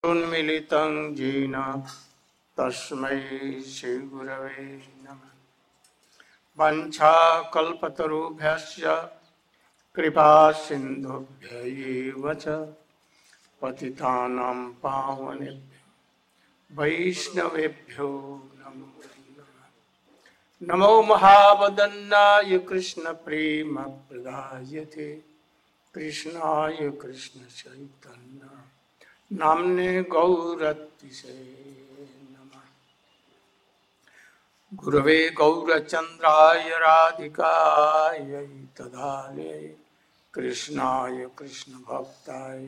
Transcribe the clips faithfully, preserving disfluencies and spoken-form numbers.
उन्मिलितं येन तस्मै श्रीगुरवे नमः। वाञ्छाकल्पतरुभ्यश्च कृपा सिन्धुभ्यैव च पतितानां पावनेभ्यो वैष्णवेभ्यो नमो नमः। नमो महावदन्नाय कृष्णप्रेमप्रदायते कृष्णाय कृष्णचैतन्य नाम्ने गौरतिसे नमः। गुरवे गौरचन्द्राय राधिकायै तदालये कृष्णाय कृष्णभक्ताय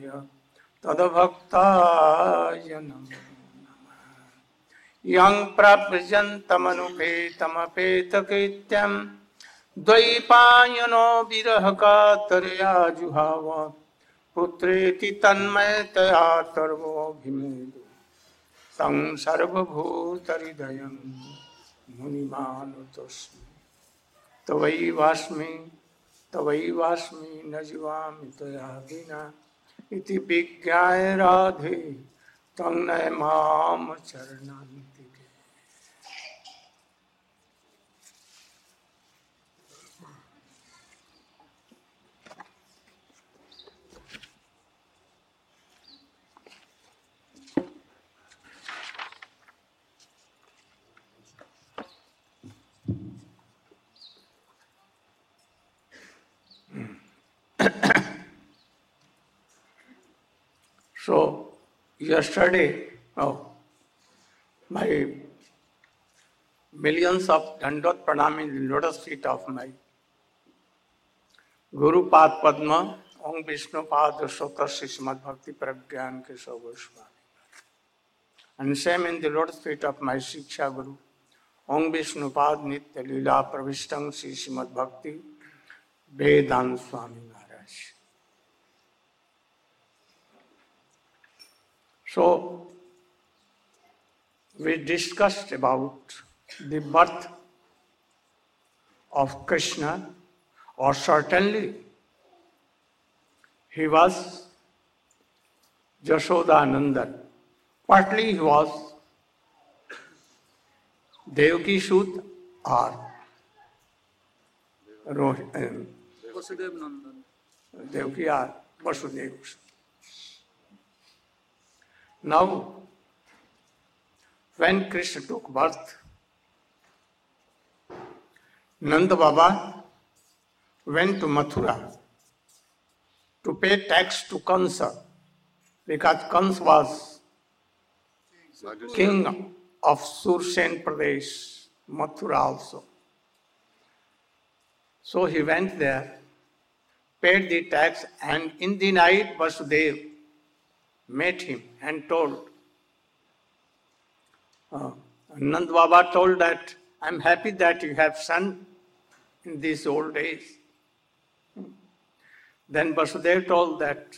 तद्भक्ताय नमो नमः। यं प्रव्रजन्तमनुपेतमपेतकृत्यं द्वैपायनो विरहकातरया जुहाव पुत्रेति तन्मयतया सर्वोऽभिनेदु तं सर्वभूतहृदयं मुनिमानुतोऽस्मि। तवैवास्मि तवैवास्मि न जीवामि त्वया विना इति विज्ञाय राधे तं नय मां चरणान्तिके। So, yesterday, oh, my millions of Dandot Pranam in the lotus feet of my Guru Pad Padma, Om Vishnu Pad Sota Srimad Bhakti Pragyan Keshav Goswami. And same in the lotus feet of my Shiksha Guru, Om Vishnu Pad Nitya Lila Pravistang Srimad Bhakti Vedant Swami Maharaj. So, we discussed about the birth of Krishna, or certainly he was Jashodanandan. Partly he was Devaki Sud or Rohit, Vasudev Nandan. Devaki or Vasudeva. Now, when Krishna took birth, Nanda Baba went to Mathura to pay tax to Kansa, because Kansa was king of Sursen Pradesh, Mathura also. So he went there, paid the tax, and in the night Vasudev met him and told, uh, Nand Baba told that, I'm happy that you have son in these old days. Then Vasudev told that,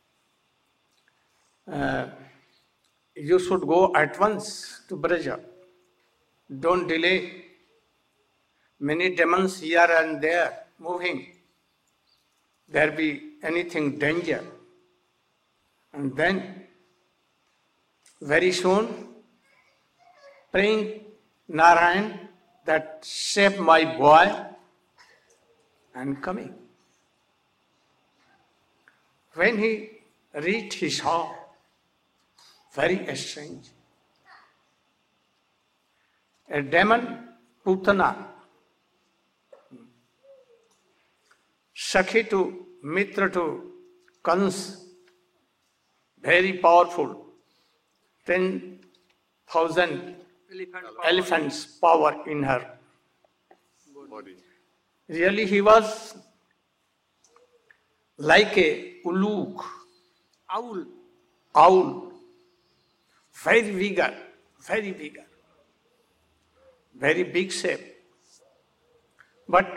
uh, you should go at once to Braja. Don't delay. Many demons here and there moving. There be anything danger. And then, very soon, praying Narayan that save my boy and coming. When he reached his home, very strange. A demon, Putana, Sakhi to Mitra to Kans, very powerful, ten thousand Elephant elephants power in her body. Really, he was like a uluk, Owl. owl, very vigor, very vigor, very big shape. But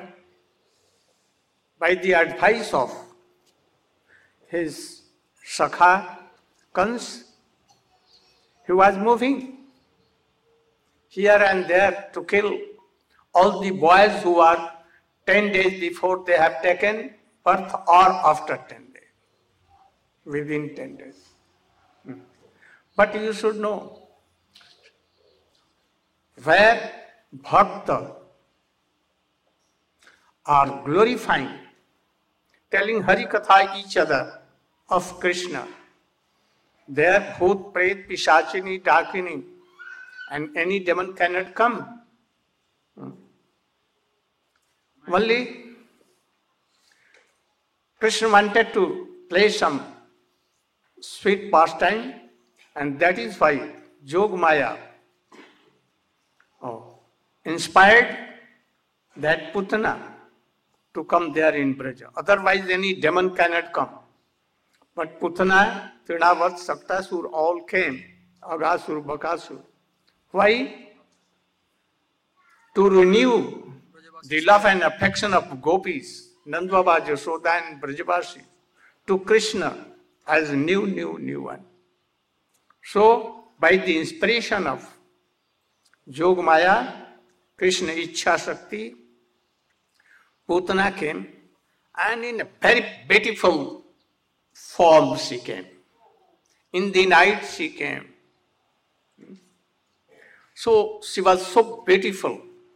by the advice of his Sakha Kans, he was moving here and there to kill all the boys who are ten days before they have taken birth or after ten days, within ten days. But you should know, where bhakta are glorifying, telling Hari Katha each other of Krishna, there Bhoot, Pret, Pishachini, Dakini, and any demon cannot come. Only Krishna wanted to play some sweet pastime, and that is why Jog Maya oh, inspired that Putana to come there in Braja. Otherwise any demon cannot come. But Putana, Trinavat, Saktasur all came, Agasur, Bakasur. Why? To renew the love and affection of gopis, Nandbaba, Yashoda and Brajavasi, to Krishna as a new, new, new one. So, by the inspiration of Jog Maya, Krishna Ichha Shakti, Putana came, and in a very beautiful form she came. In the night she came. So she was so beautiful.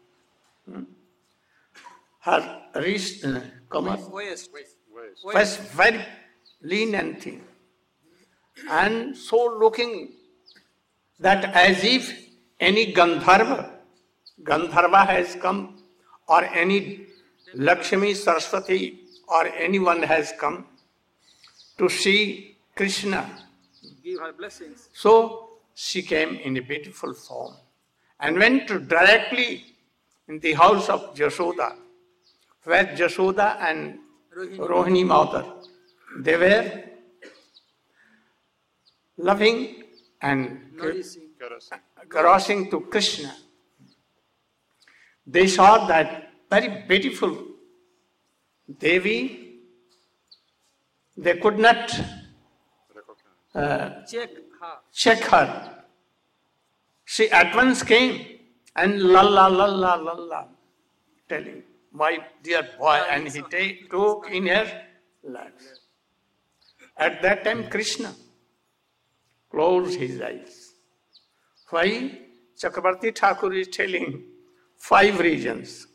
Her wrist, uh, come on, Waist. was very lean and thin, and so looking that as if any Gandharva, Gandharva has come, or any Lakshmi, Saraswati, or anyone has come to see Krishna. Give her blessings. So she came in a beautiful form and went to directly in the house of Jashoda, where Jashoda and Rohini. Rohini Mother, they were loving and Nourishing. crossing to Krishna. They saw that very beautiful Devi. They could not uh, Check her. check her. She at once came and la la la la la la, telling, my dear boy, and he take, took in her laps. At that time, Krishna closed his eyes. Why? Chakravarti Thakur is telling five reasons.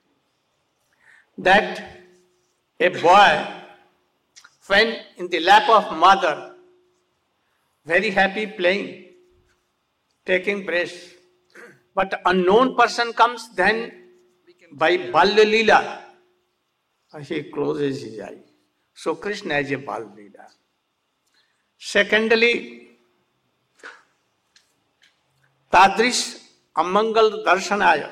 That a boy, when in the lap of mother, very happy playing, taking breast, but unknown person comes, then by Balya Leela, he closes his eye. So Krishna is a Balya Leela. Secondly, Tadrish Amangal Darshanaya.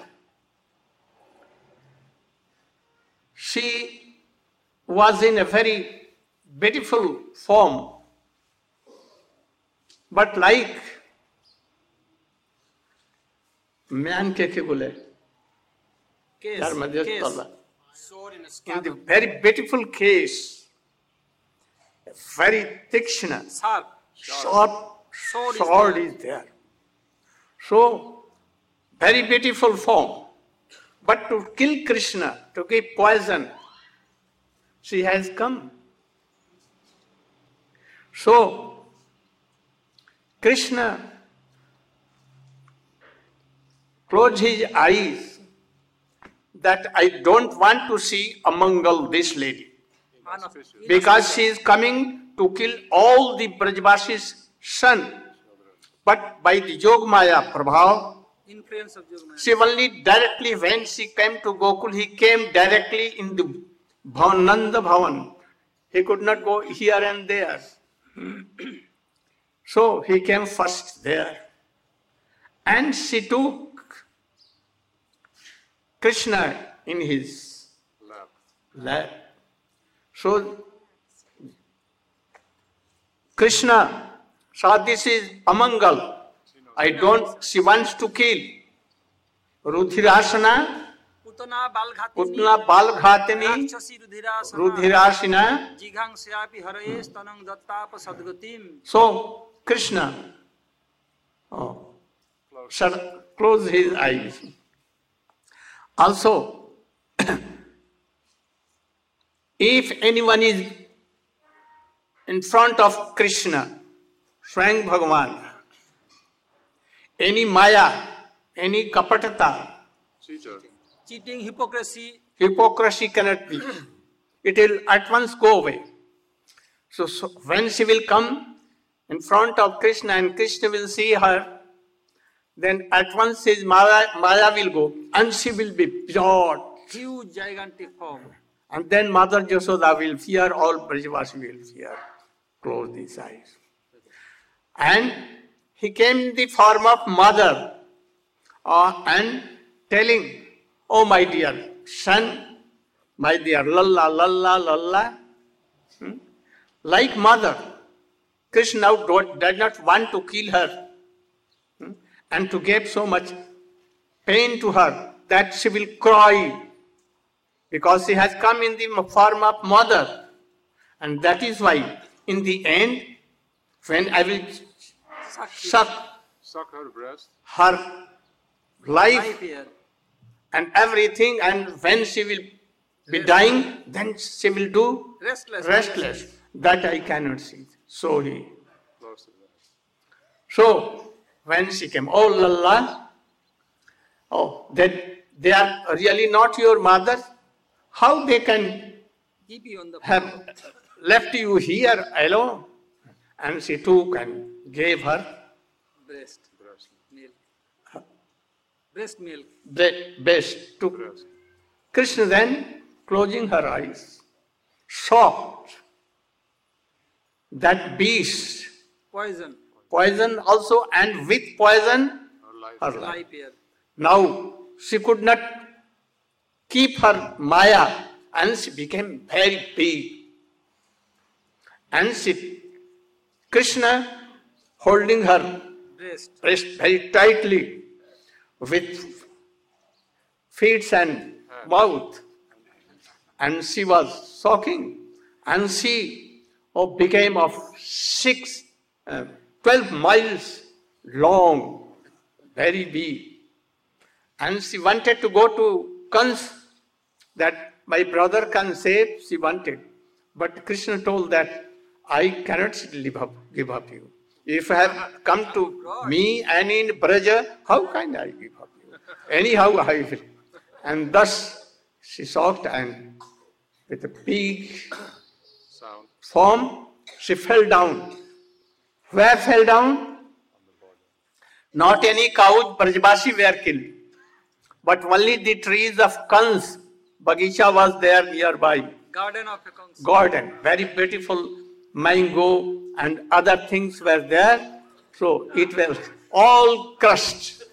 She was in a very beautiful form, but like man ke ke bole Case. यार मध्य Case. तला Sword in a in scab. the very beautiful case, very Tikshna, Sharp. sharp Sword is sword there. is there. So, very beautiful form. But to kill Krishna, to give poison, she has come. So, Krishna closed his eyes that I don't want to see Amangal, this lady, Unofficial. because she is coming to kill all the Brajvasi's son. But by the Jog Maya Prabhav, Influence of Jogmaya. she only directly, when she came to Gokul, he came directly in the Bhavananda Bhavan. He could not go here and there. So he came first there. And she took Krishna in his lap. So Krishna saw this is Amangal. I don't, she wants to kill. Rudhirasana, Putana Balghatini. Putna Balghatini, Rakshasi Rudhirasana. Rudhirasana. Jighang Syapi Haraye Stanang Dattapa Sadgatim. So Krishna oh, shut, close his eyes. Also, if anyone is in front of Krishna, Swayam Bhagavan, any maya, any kapatata, Teacher. cheating, hypocrisy, hypocrisy cannot be. It will at once go away. So, so when she will come in front of Krishna and Krishna will see her, then at once his Maya, Maya will go and she will be pure. huge, gigantic form. And then Mother Yashoda will fear, all Brajavasi will fear. Close these eyes. And he came in the form of mother uh, and telling, oh my dear son, my dear lalla, lalla, lalla. Hmm? Like mother, Krishna now did not want to kill her hmm? and to give so much pain to her that she will cry because she has come in the form of mother. And that is why in the end, when I will Suck, suck Suck her breast. her life life here. and everything, and when she will be dying, then she will do Restless. restless. That I cannot see. So he. Close to that. So when she came, oh Lalla, oh, then they are really not your mother. How they can Keep you on the have left you here alone? And she took and gave her breast Breast. milk. Breast milk. the best to Breast. Krishna. Then closing her eyes, shocked that beast, Poison. poison also, and with poison Her life. her life. Life here. Now she could not keep her Maya and she became very big. And she, Krishna holding her Breast. breast very tightly with feet and mouth. And she was sucking. And she oh, became of six, uh, twelve miles long, very big. And she wanted to go to Kans, that my brother can save, she wanted. But Krishna told that I cannot live up, give up you. If I have come to me and in Braja, how can I give up you? Anyhow I will. And thus she shocked, and with a big Sound. form, she fell down. Where fell down? Not any cows, Brajavasi were killed, but only the trees of Kans, Bagicha was there nearby. Garden of Akans. Garden, very beautiful mango and other things were there. So it was all crushed.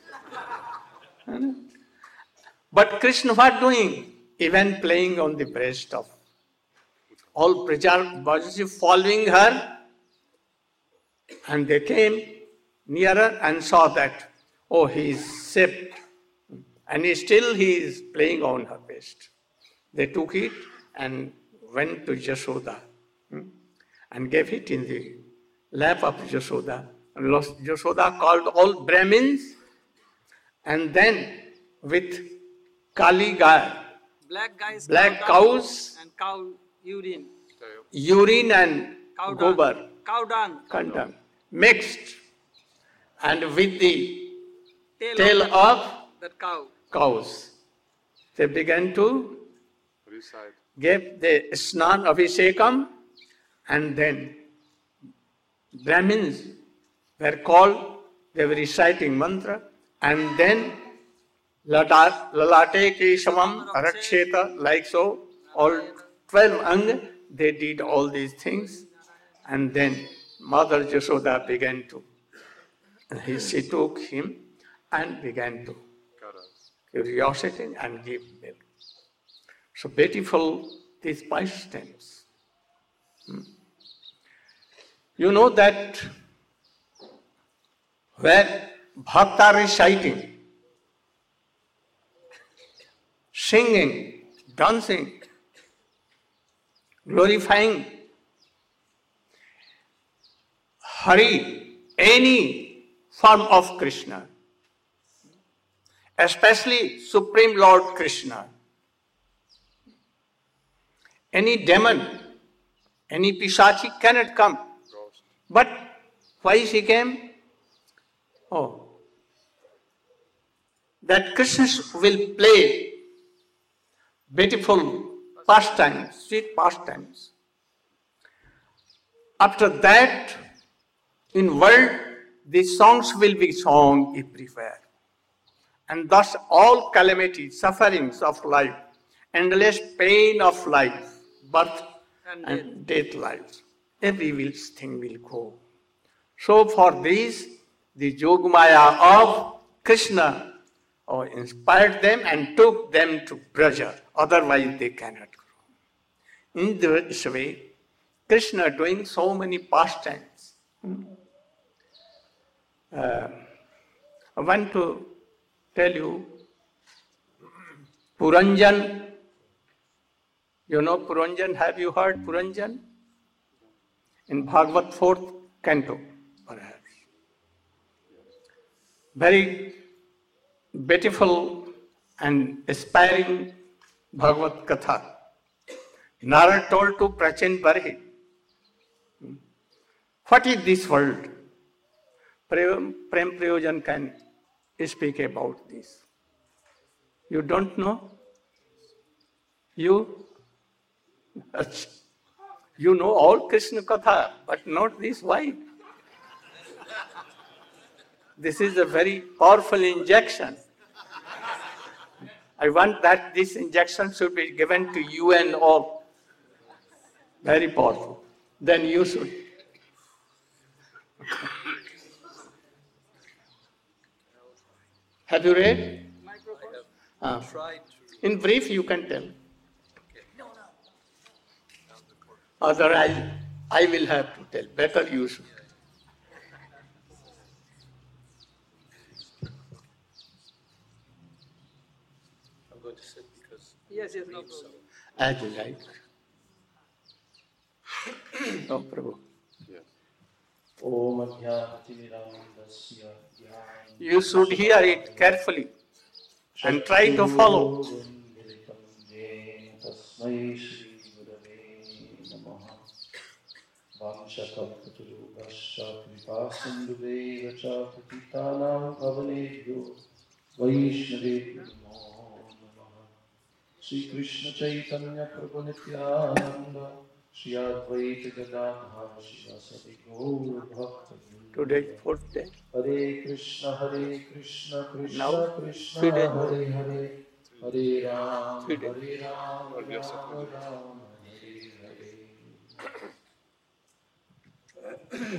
But Krishna was doing? Even playing on the breast of all Brajavasi following her. And they came nearer and saw that, oh, he is saved. And he still he is playing on her breast. They took it and went to Yashoda hmm, and gave it in the lap of Yashoda. And Yashoda called all Brahmins, and then with Kali Gai, Black guys. black cow dung cows, And cow urine. Tail. urine and Cow dung. gobar, Cow dung. condom, mixed, and with the Tail, tail of that- of that cow. cows. They began to Recite. give the snan abhishekam, and then Brahmins were called, they were reciting mantra, and then lata- lalate keshamam araksheta, like so, all twelve ang, they did all these things, and then Mother Yashoda began to, he, she took him and began to Got us. curiosity and give milk. So beautiful these pastimes. Hmm. You know that where bhakta are reciting, singing, dancing, glorifying Hari, any form of Krishna, especially Supreme Lord Krishna. Any demon, any pisachi cannot come. Ghost. But why she came? Oh, that Krishna will play beautiful pastimes, sweet pastimes. After that, in world, these songs will be sung everywhere. And thus all calamities, sufferings of life, endless pain of life, birth And and death lives, every will thing will go. So for this, the Yogamaya of Krishna oh, inspired them and took them to Braja, otherwise they cannot grow. In this way, Krishna doing so many pastimes. Uh, I want to tell you, Puranjan, you know Puranjan, have you heard Puranjan? In Bhagavad fourth canto, perhaps. Very beautiful and aspiring Bhagavad Katha. Narad told to Prachin Barhi, what is this world? Prem Prayojan can speak about this. You don't know? You? You know all Krishna Katha, but not this. Why? This is a very powerful injection. I want that this injection should be given to you and all. Very powerful. Then you should. Have you read? Uh, in brief, you can tell. Otherwise, I will have to tell. Better you should. I'm going to sit because Yes, yes, no problem. As you like. Oh, Prabhu. Yes. Om Adhyatimiramandasya Dhyan. You should hear it carefully and try to follow. Tasmai Shri Gurave Namaha. Vamshakalpatarubhasya kripasindhuveva cha patitanam pavanebhyo Vaishnavebhyo namo namaha. Shri Krishna Chaitanya Prabhu Nityananda Shri Advaita Gadadhar Shivasati Gaur Bhakta. Today, fourth day. Hare Krishna, Hare Krishna, Krishna Now, Krishna, three days. Hare Hare, Hare Ram, Three days. Hare Ram, Yes, Ram sir. Ram, Hare Hare.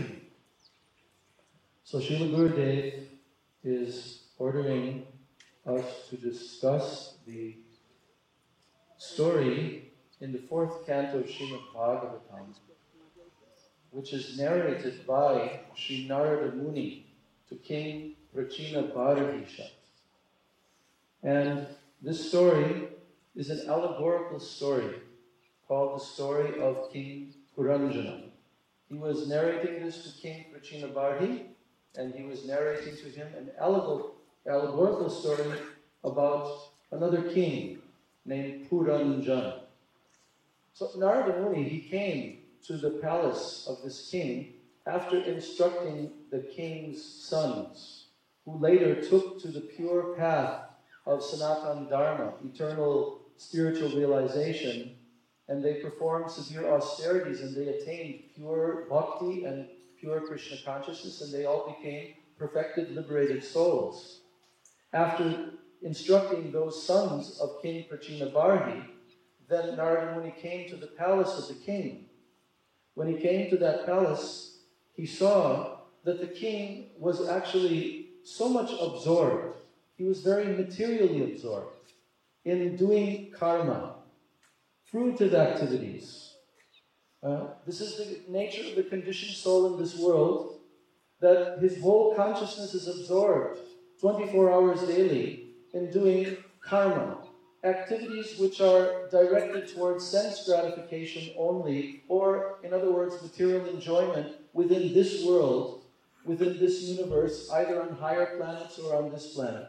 So Srila Gurudev is ordering us to discuss the story in the fourth canto of Srimad Bhagavatam, which is narrated by Sri Narada Muni to King Prachina Bharadisha. And this story is an allegorical story called the story of King Puranjana. He was narrating this to King Prachina Bharati, and he was narrating to him an allegor- allegorical story about another king named Puranjana. So Narada Muni, he came to the palace of this king after instructing the king's sons, who later took to the pure path of Sanatana Dharma, eternal spiritual realization, and they performed severe austerities and they attained pure bhakti and pure Krishna consciousness, and they all became perfected, liberated souls. After instructing those sons of King Prachina Bharati, then Narada Muni came to the palace of the king. When he came to that palace, he saw that the king was actually so much absorbed. He was very materially absorbed in doing karma, fruitive activities. Uh, this is the nature of the conditioned soul in this world, that his whole consciousness is absorbed twenty-four hours daily in doing karma, activities which are directed towards sense gratification only, or, in other words, material enjoyment within this world, within this universe, either on higher planets or on this planet.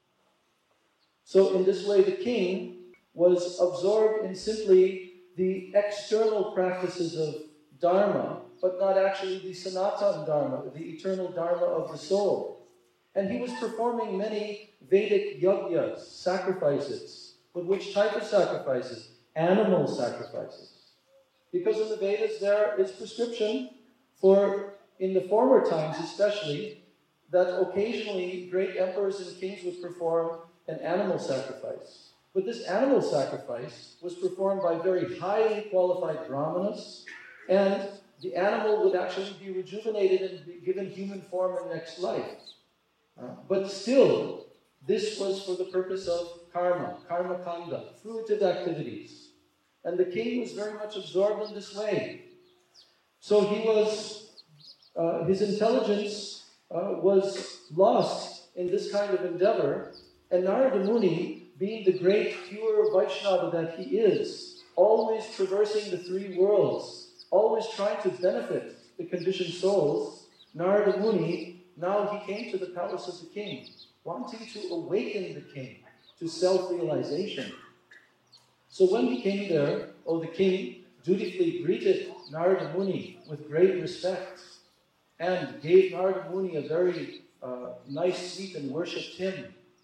So in this way, the king was absorbed in simply the external practices of Dharma, but not actually the Sanatana Dharma, the eternal Dharma of the soul. And he was performing many Vedic yajnas, sacrifices. But which type of sacrifices? Animal sacrifices. Because in the Vedas there is prescription for, in the former times especially, that occasionally great emperors and kings would perform an animal sacrifice. But this animal sacrifice was performed by very highly qualified brahmanas, and the animal would actually be rejuvenated and be given human form in next life. Uh, but still, this was for the purpose of karma, karma kanda, fruitive activities. And the king was very much absorbed in this way. So he was, uh, his intelligence uh, was lost in this kind of endeavor, and Narada Muni, being the great pure Vaishnava that he is, always traversing the three worlds, always trying to benefit the conditioned souls, Narada Muni, now he came to the palace of the king, wanting to awaken the king to self-realization. So when he came there, oh, the king dutifully greeted Narada Muni with great respect and gave Narada Muni a very uh, nice seat and worshipped him.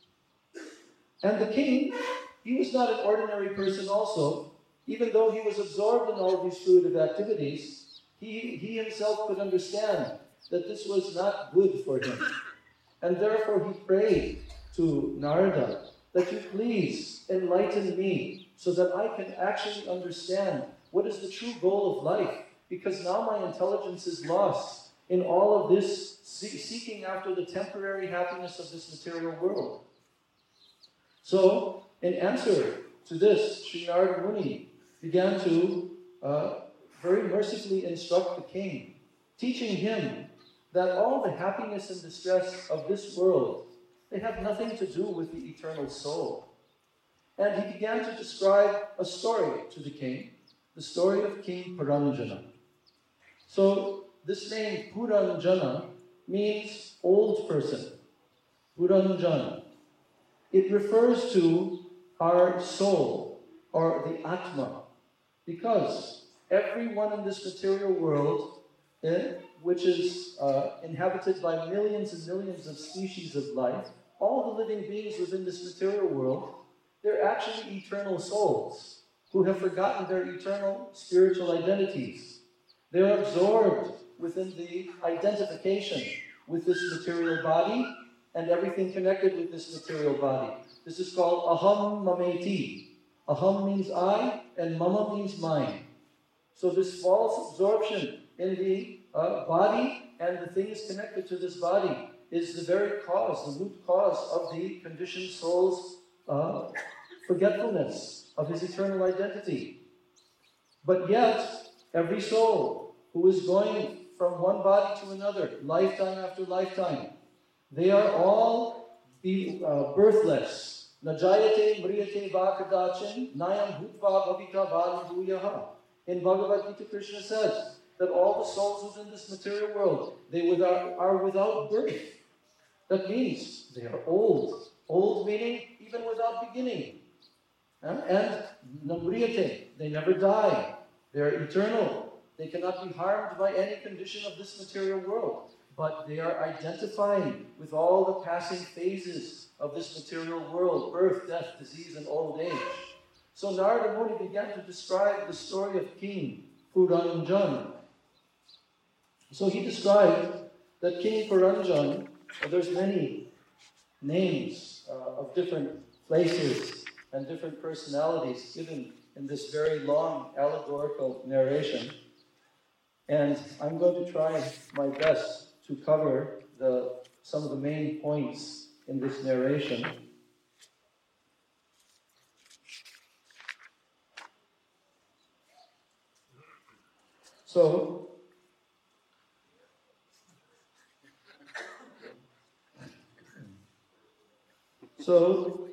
And the king, he was not an ordinary person also. Even though he was absorbed in all these fruitive activities, he, he himself could understand that this was not good for him. And therefore he prayed to Narada that you please enlighten me so that I can actually understand what is the true goal of life, because now my intelligence is lost in all of this seeking after the temporary happiness of this material world. So, in answer to this, Sri Narada Muni began to uh, very mercifully instruct the king, teaching him that all the happiness and distress of this world, they have nothing to do with the eternal soul. And he began to describe a story to the king, the story of King Puranjana. So, this name Puranjana means old person, Puranjana. It refers to our soul, or the Atma, because everyone in this material world, eh, which is uh, inhabited by millions and millions of species of life, all the living beings within this material world, they're actually eternal souls who have forgotten their eternal spiritual identities. They're absorbed within the identification with this material body and everything connected with this material body. This is called aham mameti. Aham means I, and mama means mine. So this false absorption in the uh, body and the things connected to this body is the very cause, the root cause of the conditioned soul's uh, forgetfulness of his eternal identity. But yet, every soul who is going from one body to another, lifetime after lifetime, they are all be, uh, birthless. Najayate mriyate vakadachin nayam bhutva bhavika vanuyaha. In Bhagavad Gita, Krishna says that all the souls within this material world, they without, are without birth. That means they are old. Old meaning even without beginning. Uh, and namriyate, they never die. They are eternal. They cannot be harmed by any condition of this material world. But they are identifying with all the passing phases of this material world, birth, death, disease, and old age. So Narada Muni began to describe the story of King Puranjan. So he described that King Puranjan, well, there's many names uh, of different places and different personalities given in this very long allegorical narration. And I'm going to try my best to cover the, some of the main points in this narration. So, so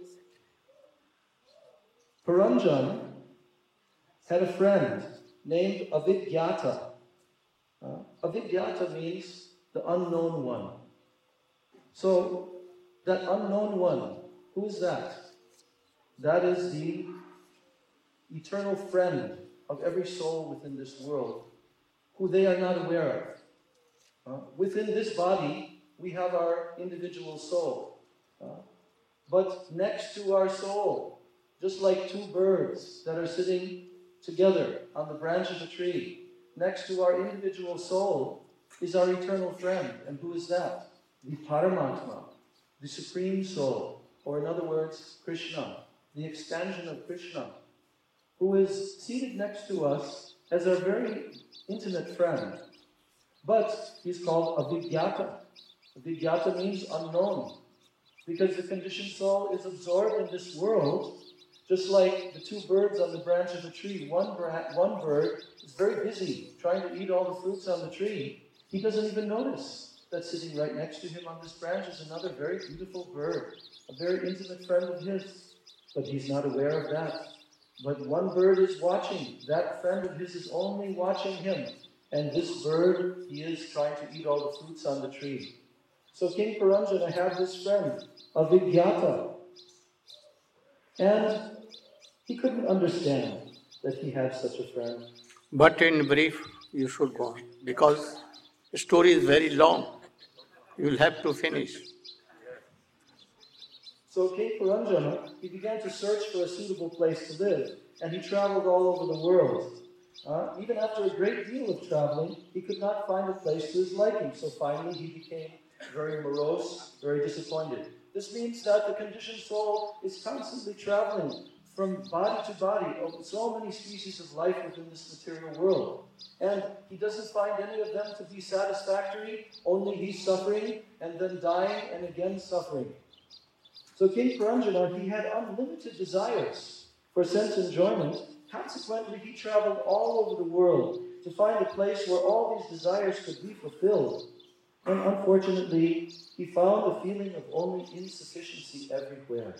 Puranjan had a friend named Avidyata. Uh, Avidyata means the unknown one. So, that unknown one, who is that? That is the eternal friend of every soul within this world, who they are not aware of. Uh, within this body, we have our individual soul. Uh, but next to our soul, just like two birds that are sitting together on the branch of a tree, next to our individual soul is our eternal friend. And who is that? The Paramatma, the Supreme Soul, or in other words, Krishna, the expansion of Krishna, who is seated next to us as our very intimate friend. But he's called Avigyata. Avigyata means unknown, because the conditioned soul is absorbed in this world, just like the two birds on the branch of a tree. One, bra- one bird is very busy trying to eat all the fruits on the tree. He doesn't even notice that sitting right next to him on this branch is another very beautiful bird, a very intimate friend of his. But he's not aware of that. But one bird is watching. That friend of his is only watching him. And this bird, he is trying to eat all the fruits on the tree. So King Puranjana had this friend, Avigyata. And he couldn't understand that he had such a friend. But in brief, you should go on, because the story is very long. You will have to finish. So King Puranjana, he began to search for a suitable place to live, and he traveled all over the world. Uh, even after a great deal of traveling, he could not find a place to his liking. So finally, he became very morose, very disappointed. This means that the conditioned soul is constantly traveling from body to body of so many species of life within this material world. And he doesn't find any of them to be satisfactory, only he's suffering and then dying and again suffering. So King Puranjana, he had unlimited desires for sense enjoyment. Consequently, he traveled all over the world to find a place where all these desires could be fulfilled. And unfortunately, he found a feeling of only insufficiency everywhere.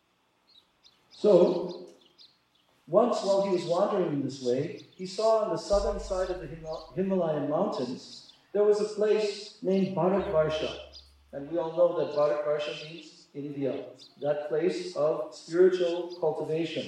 So, once while he was wandering in this way, he saw on the southern side of the Himal- Himalayan mountains, there was a place named Bharatvarsha. And we all know that Bharatvarsha means India, that place of spiritual cultivation.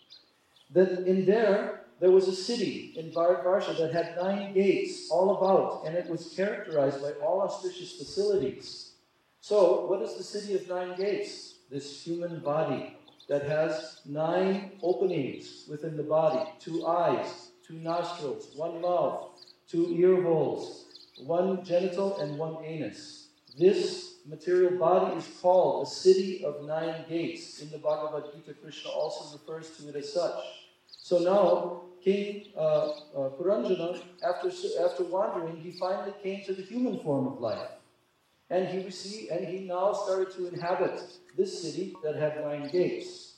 That in there, there was a city in Bharatvarsha that had nine gates all about, and it was characterized by all auspicious facilities. So, what is the city of nine gates? This human body that has nine openings within the body, two eyes, two nostrils, one mouth, two ear holes, one genital and one anus. This material body is called a city of nine gates. In the Bhagavad Gita, Krishna also refers to it as such. So now, King uh, uh, Puranjana, after, after wandering, he finally came to the human form of life. And he received, and he now started to inhabit this city that had nine gates.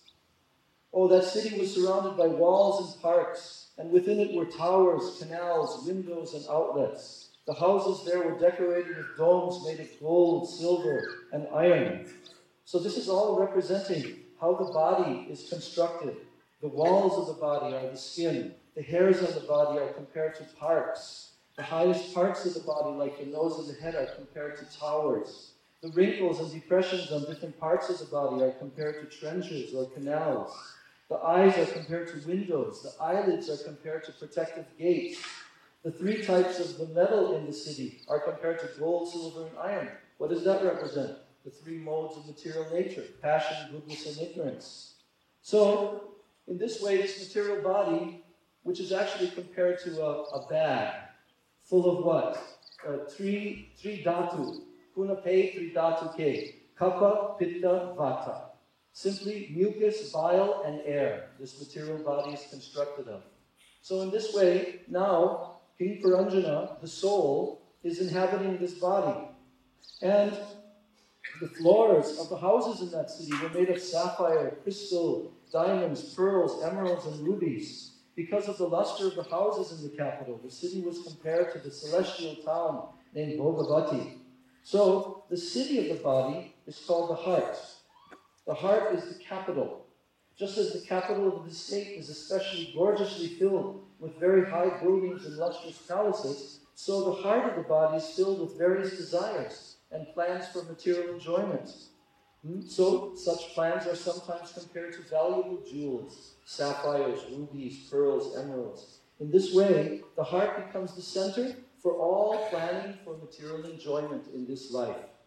Oh, that city was surrounded by walls and parks, and within it were towers, canals, windows, and outlets. The houses there were decorated with domes made of gold, silver, and iron. So this is all representing how the body is constructed. The walls of the body are the skin. The hairs on the body are compared to parks. The highest parts of the body, like the nose and the head, are compared to towers. The wrinkles and depressions on different parts of the body are compared to trenches or canals. The eyes are compared to windows. The eyelids are compared to protective gates. The three types of the metal in the city are compared to gold, silver, and iron. What does that represent? The three modes of material nature: passion, goodness, and ignorance. So, in this way, this material body, which is actually compared to a, a bag, full of what? Uh, three, three dhatu. Kunape, three dhatu ke. Kapha, pitta, vata. Simply mucus, bile, and air. This material body is constructed of. So in this way, now, King Puranjana, the soul, is inhabiting this body. And the floors of the houses in that city were made of sapphire, crystal, diamonds, pearls, emeralds, and rubies. Because of the luster of the houses in the capital, the city was compared to the celestial town named Bhogavati. So, the city of the body is called the heart. The heart is the capital. Just as the capital of the state is especially gorgeously filled with very high buildings and lustrous palaces, so the heart of the body is filled with various desires and plans for material enjoyment. So, such plans are sometimes compared to valuable jewels, sapphires, rubies, pearls, emeralds. In this way, the heart becomes the center for all planning for material enjoyment in this life.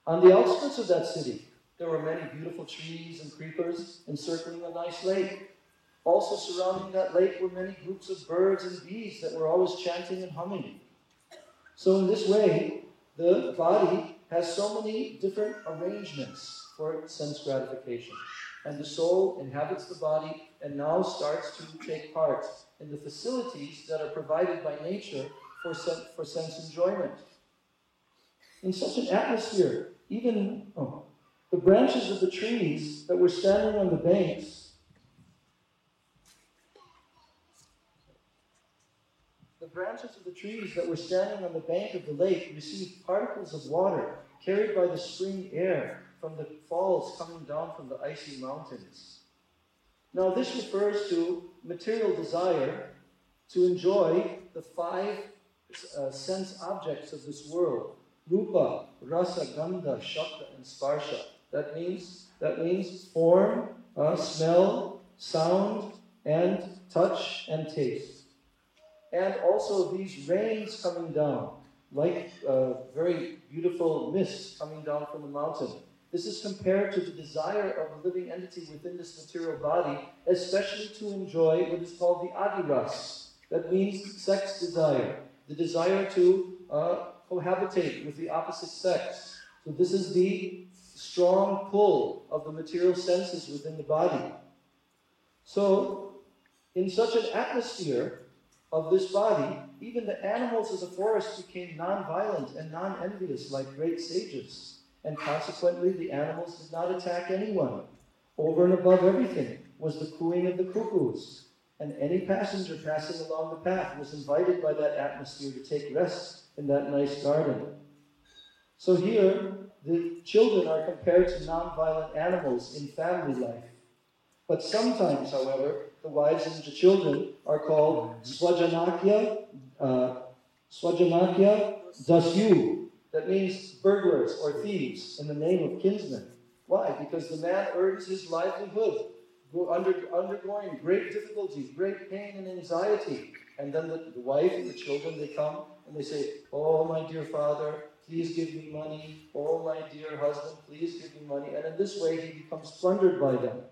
On the outskirts of that city, there were many beautiful trees and creepers encircling a nice lake. Also surrounding that lake were many groups of birds and bees that were always chanting and humming. So in this way, the body has so many different arrangements for sense gratification. And the soul inhabits the body and now starts to take part in the facilities that are provided by nature for, sen- for sense enjoyment. In such an atmosphere, even oh, the branches of the trees that were standing on the banks The branches of the trees that were standing on the bank of the lake received particles of water carried by the spring air from the falls coming down from the icy mountains. Now this refers to material desire to enjoy the five uh, sense objects of this world. Rupa, Rasa, Gandha, Shabda, and Sparsha. That means, that means form, uh, smell, sound, and touch and taste. And also these rains coming down, like uh, very beautiful mist coming down from the mountain. This is compared to the desire of the living entity within this material body, especially to enjoy what is called the adiras. That means sex desire, the desire to uh, cohabitate with the opposite sex. So this is the strong pull of the material senses within the body. So, in such an atmosphere of this body, even the animals of the forest became non-violent and non-envious like great sages. And consequently, the animals did not attack anyone. Over and above everything was the cooing of the cuckoos. And any passenger passing along the path was invited by that atmosphere to take rest in that nice garden. So here, the children are compared to non-violent animals in family life. But sometimes, however, the wives and the children are called Swajanakya, uh, Swajanakya Dasyu. That means burglars or thieves in the name of kinsmen. Why? Because the man earns his livelihood, go under, undergoing great difficulties, great pain and anxiety. And then the, the wife and the children, they come and they say, "Oh, my dear father, please give me money. Oh, my dear husband, please give me money." And in this way, he becomes plundered by them.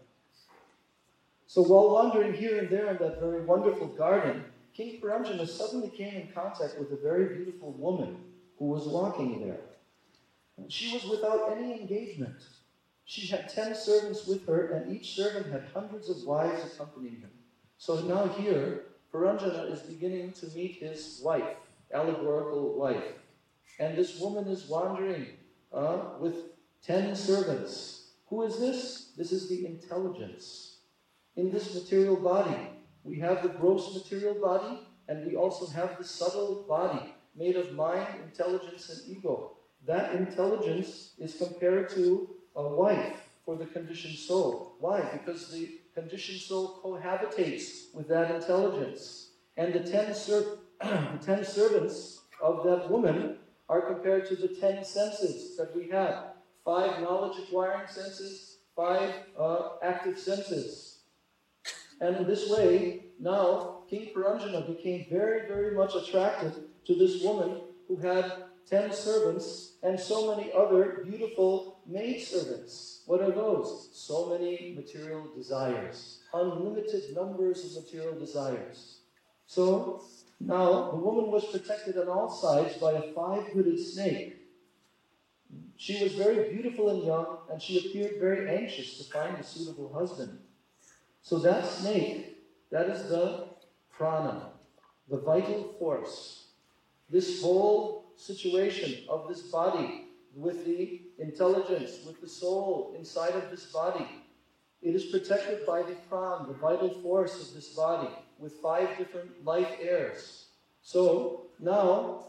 So while wandering here and there in that very wonderful garden, King Puranjana suddenly came in contact with a very beautiful woman who was walking there. And she was without any engagement. She had ten servants with her, and each servant had hundreds of wives accompanying him. So now here, Puranjana is beginning to meet his wife, allegorical wife. And this woman is wandering uh, with ten servants. Who is this? This is the intelligence. In this material body, we have the gross material body, and we also have the subtle body made of mind, intelligence, and ego. That intelligence is compared to a wife for the conditioned soul. Why? Because the conditioned soul cohabitates with that intelligence. And the ten, ser- the ten servants of that woman are compared to the ten senses that we have. Five knowledge-acquiring senses, five uh, active senses. And in this way, now, King Puranjana became very, very much attracted to this woman who had ten servants and so many other beautiful maidservants. What are those? So many material desires. Unlimited numbers of material desires. So, now, the woman was protected on all sides by a five-hooded snake. She was very beautiful and young, and she appeared very anxious to find a suitable husband. So that snake, that is the prana, the vital force. This whole situation of this body with the intelligence, with the soul inside of this body, it is protected by the prana, the vital force of this body, with five different life airs. So now,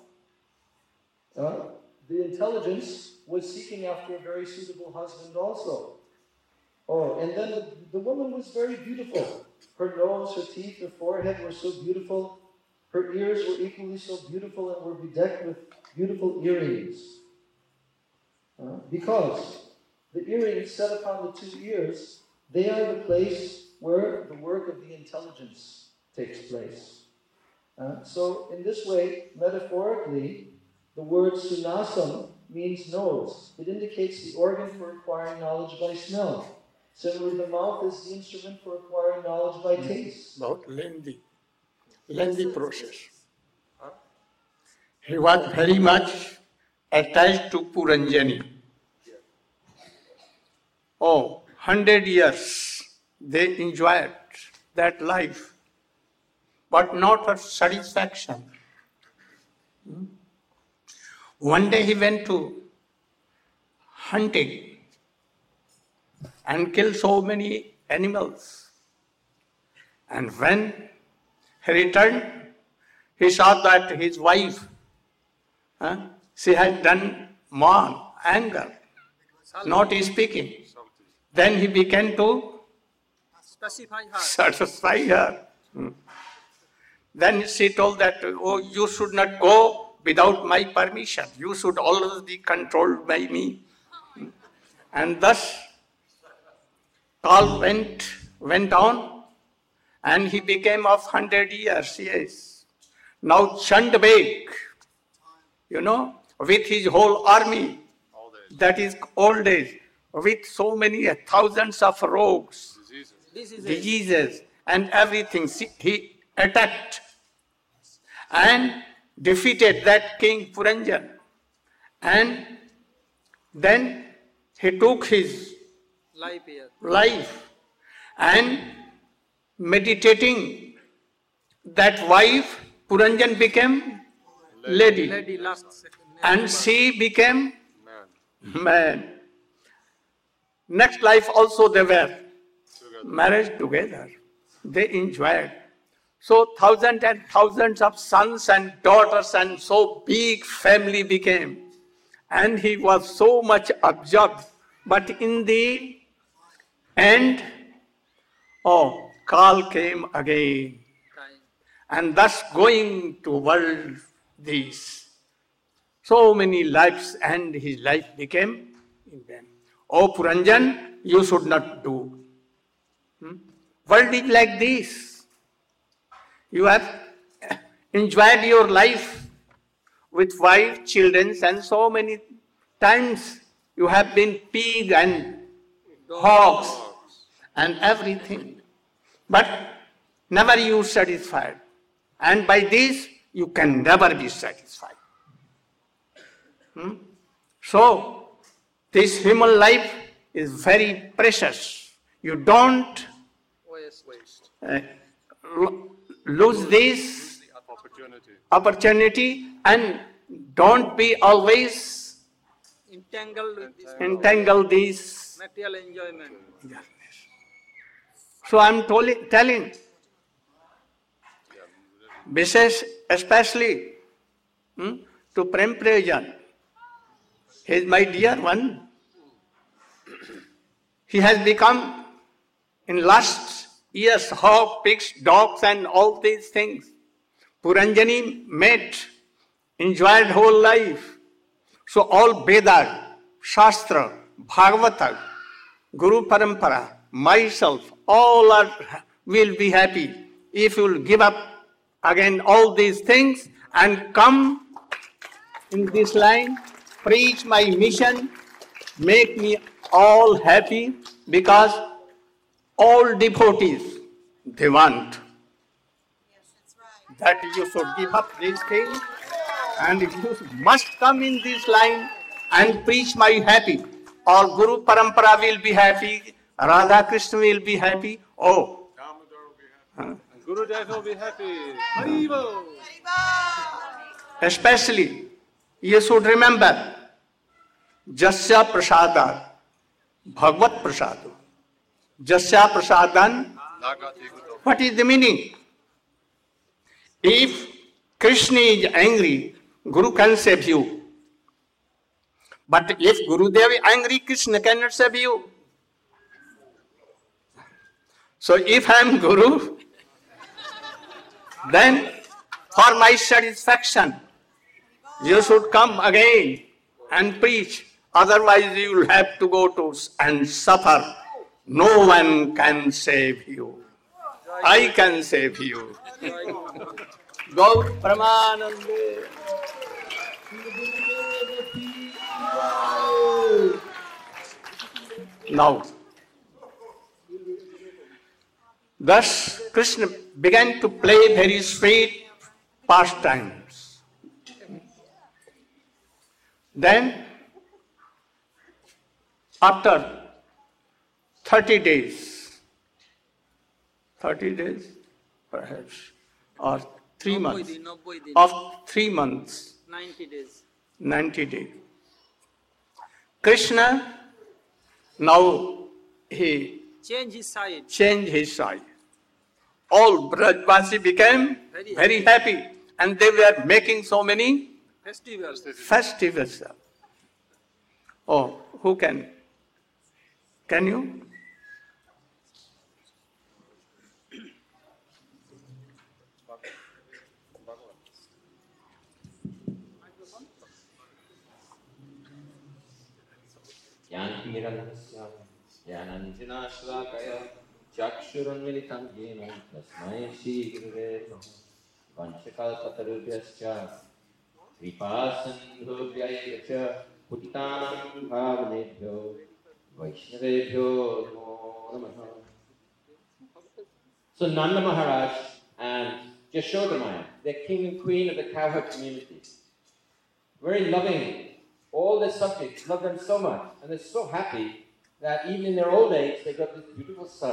uh, the intelligence was seeking after a very suitable husband also. Oh, and then the, the woman was very beautiful. Her nose, her teeth, her forehead were so beautiful. Her ears were equally so beautiful and were bedecked with beautiful earrings. Uh, because the earrings set upon the two ears, they are the place where the work of the intelligence takes place. Uh, so in this way, metaphorically, the word sunasam means nose. It indicates the organ for acquiring knowledge by smell. Similarly, the mouth is the instrument for acquiring knowledge by taste. बहुत lengthy, lengthy process. He was very much attached to Puranjani. Oh, hundred years they enjoyed that life, but not for satisfaction. One day he went to hunting and killed so many animals. And when he returned, he saw that his wife, huh, she had done more anger, not speaking. Then he began to Specify her. satisfy her. Hmm. Then she told that, oh, you should not go without my permission. You should always be controlled by me. Hmm. And thus, Kal went, went on and he became of hundred years, yes. Now Chandbeg, you know, with his whole army, that is old age, with so many thousands of rogues, Diseases. diseases and everything, he attacked and defeated that king Puranjan. And then he took his Life here. life and meditating that wife, Puranjan became lady, Lady last second. and she became Man. man. Next life also they were Together. married together. They enjoyed. So thousands and thousands of sons and daughters and so big family became. And he was so much absorbed. But in the end, oh, Kal came again. Time. And thus going to world these. So many lives and his life became in them. Oh Puranjan, you should not do. Hmm? World is like this. You have enjoyed your life with wife, children, and so many times you have been pig and hogs and everything. But never you satisfied. And by this, you can never be satisfied. Hmm? So, this human life is very precious. You don't Waste. Waste. uh, lo- lose this Opportunity. opportunity and don't be always Entangled with this entangled this. material enjoyment. So I'm toli- telling, Vishesh especially hmm, to Prem Prayojan. He is my dear one. He has become, in last years, hog, pigs, dogs and all these things. Puranjani met, enjoyed whole life. So all Vedas, Shastra, Bhagavata, Guru Parampara, myself, all are will be happy if you will give up again all these things and come in this line, preach my mission, make me all happy because all devotees, they want that you should give up these things and you must come in this line and preach my happy. Or Guru Parampara will be happy, Radha Krishna will be happy. Oh, Damodar will be happy. And Gurudev will be happy. Haribo. especially you should remember Jasya Prasada, Bhagavad Prasadu. Jasya Prasadan, Nagati Gudo. what is the meaning? If Krishna is angry, Guru can save you. But if Gurudev is angry, Krishna cannot save you. So if I am Guru, then for my satisfaction, you should come again and preach. Otherwise you will have to go to and suffer. No one can save you. I can save you. Gaur Pramanande. Now, thus Krishna began to play very sweet pastimes. Then, after thirty days, thirty days perhaps, or three months, of three months, ninety days. ninety days, Krishna, now he Change his side. changed his side. All Brajvasi became Very very happy, and they were making so many Festivals. festivals. Oh, who can? Can you? Yantimirannasya Yananjanashrakaya Chakshurunmilitam Yena Tasmai Shri Gurave Namaha Vanchakalpatarubhyascha Kripasindhubhyayecha Putitanam Bhavanebhyo Vaishnavebhyo Namo Namaha. So Nanda Maharaj and Yashoda Maya, the king and queen of the cowherd community, very loving. All their subjects love them so much, and they're so happy that even in their old age, they got this beautiful son.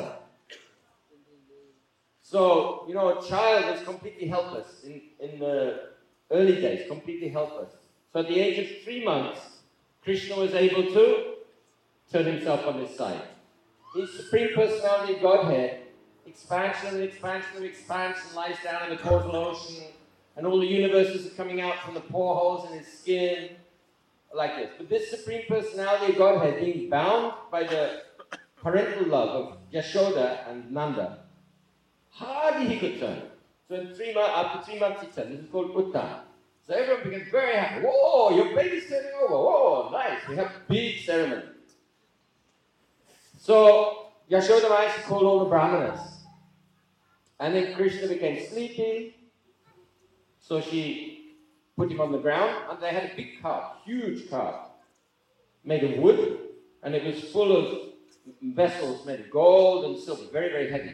So, you know, a child is completely helpless in, in the early days, completely helpless. So at the age of three months, Krishna was able to turn himself on his side. His Supreme Personality of Godhead, expansion and expansion and expansion, lies down in the causal ocean, and all the universes are coming out from the poreholes in his skin, like this. But this Supreme Personality of Godhead, being bound by the parental love of Yashoda and Nanda, hardly he could turn. So in three months, after three months he turned. This is called Uttam. So everyone became very happy. Whoa, your baby's turning over. Whoa, nice. We have a big ceremony. So Yashoda Maya called all the Brahmanas. And then Krishna became sleepy. So she put him on the ground, and they had a big cart, huge cart, made of wood, and it was full of vessels made of gold and silver, very, very heavy.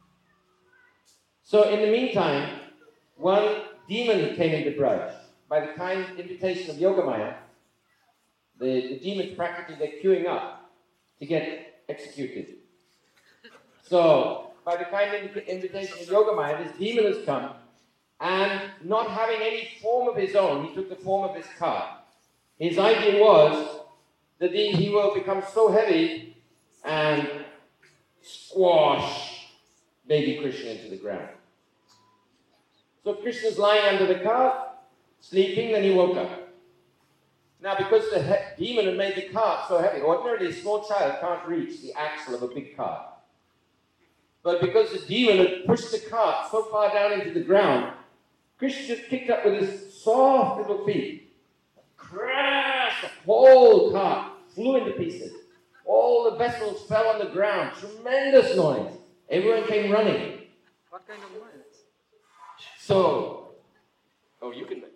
So in the meantime, one demon came into Braj. By the kind invitation of Yogamaya, the, the demons practically, they're queuing up to get executed. So, by the kind invitation of Yogamaya, this demon has come, and not having any form of his own, he took the form of his cart. His idea was that he, he will become so heavy and squash baby Krishna into the ground. So Krishna's lying under the cart, sleeping, then he woke up. Now, because the he- demon had made the cart so heavy, ordinarily a small child can't reach the axle of a big cart. But because the demon had pushed the cart so far down into the ground, Krishna just kicked up with his soft little feet. Crash! The whole cart flew into pieces. All the vessels fell on the ground. Tremendous noise. Everyone came running. What kind of noise? So, oh, you can make.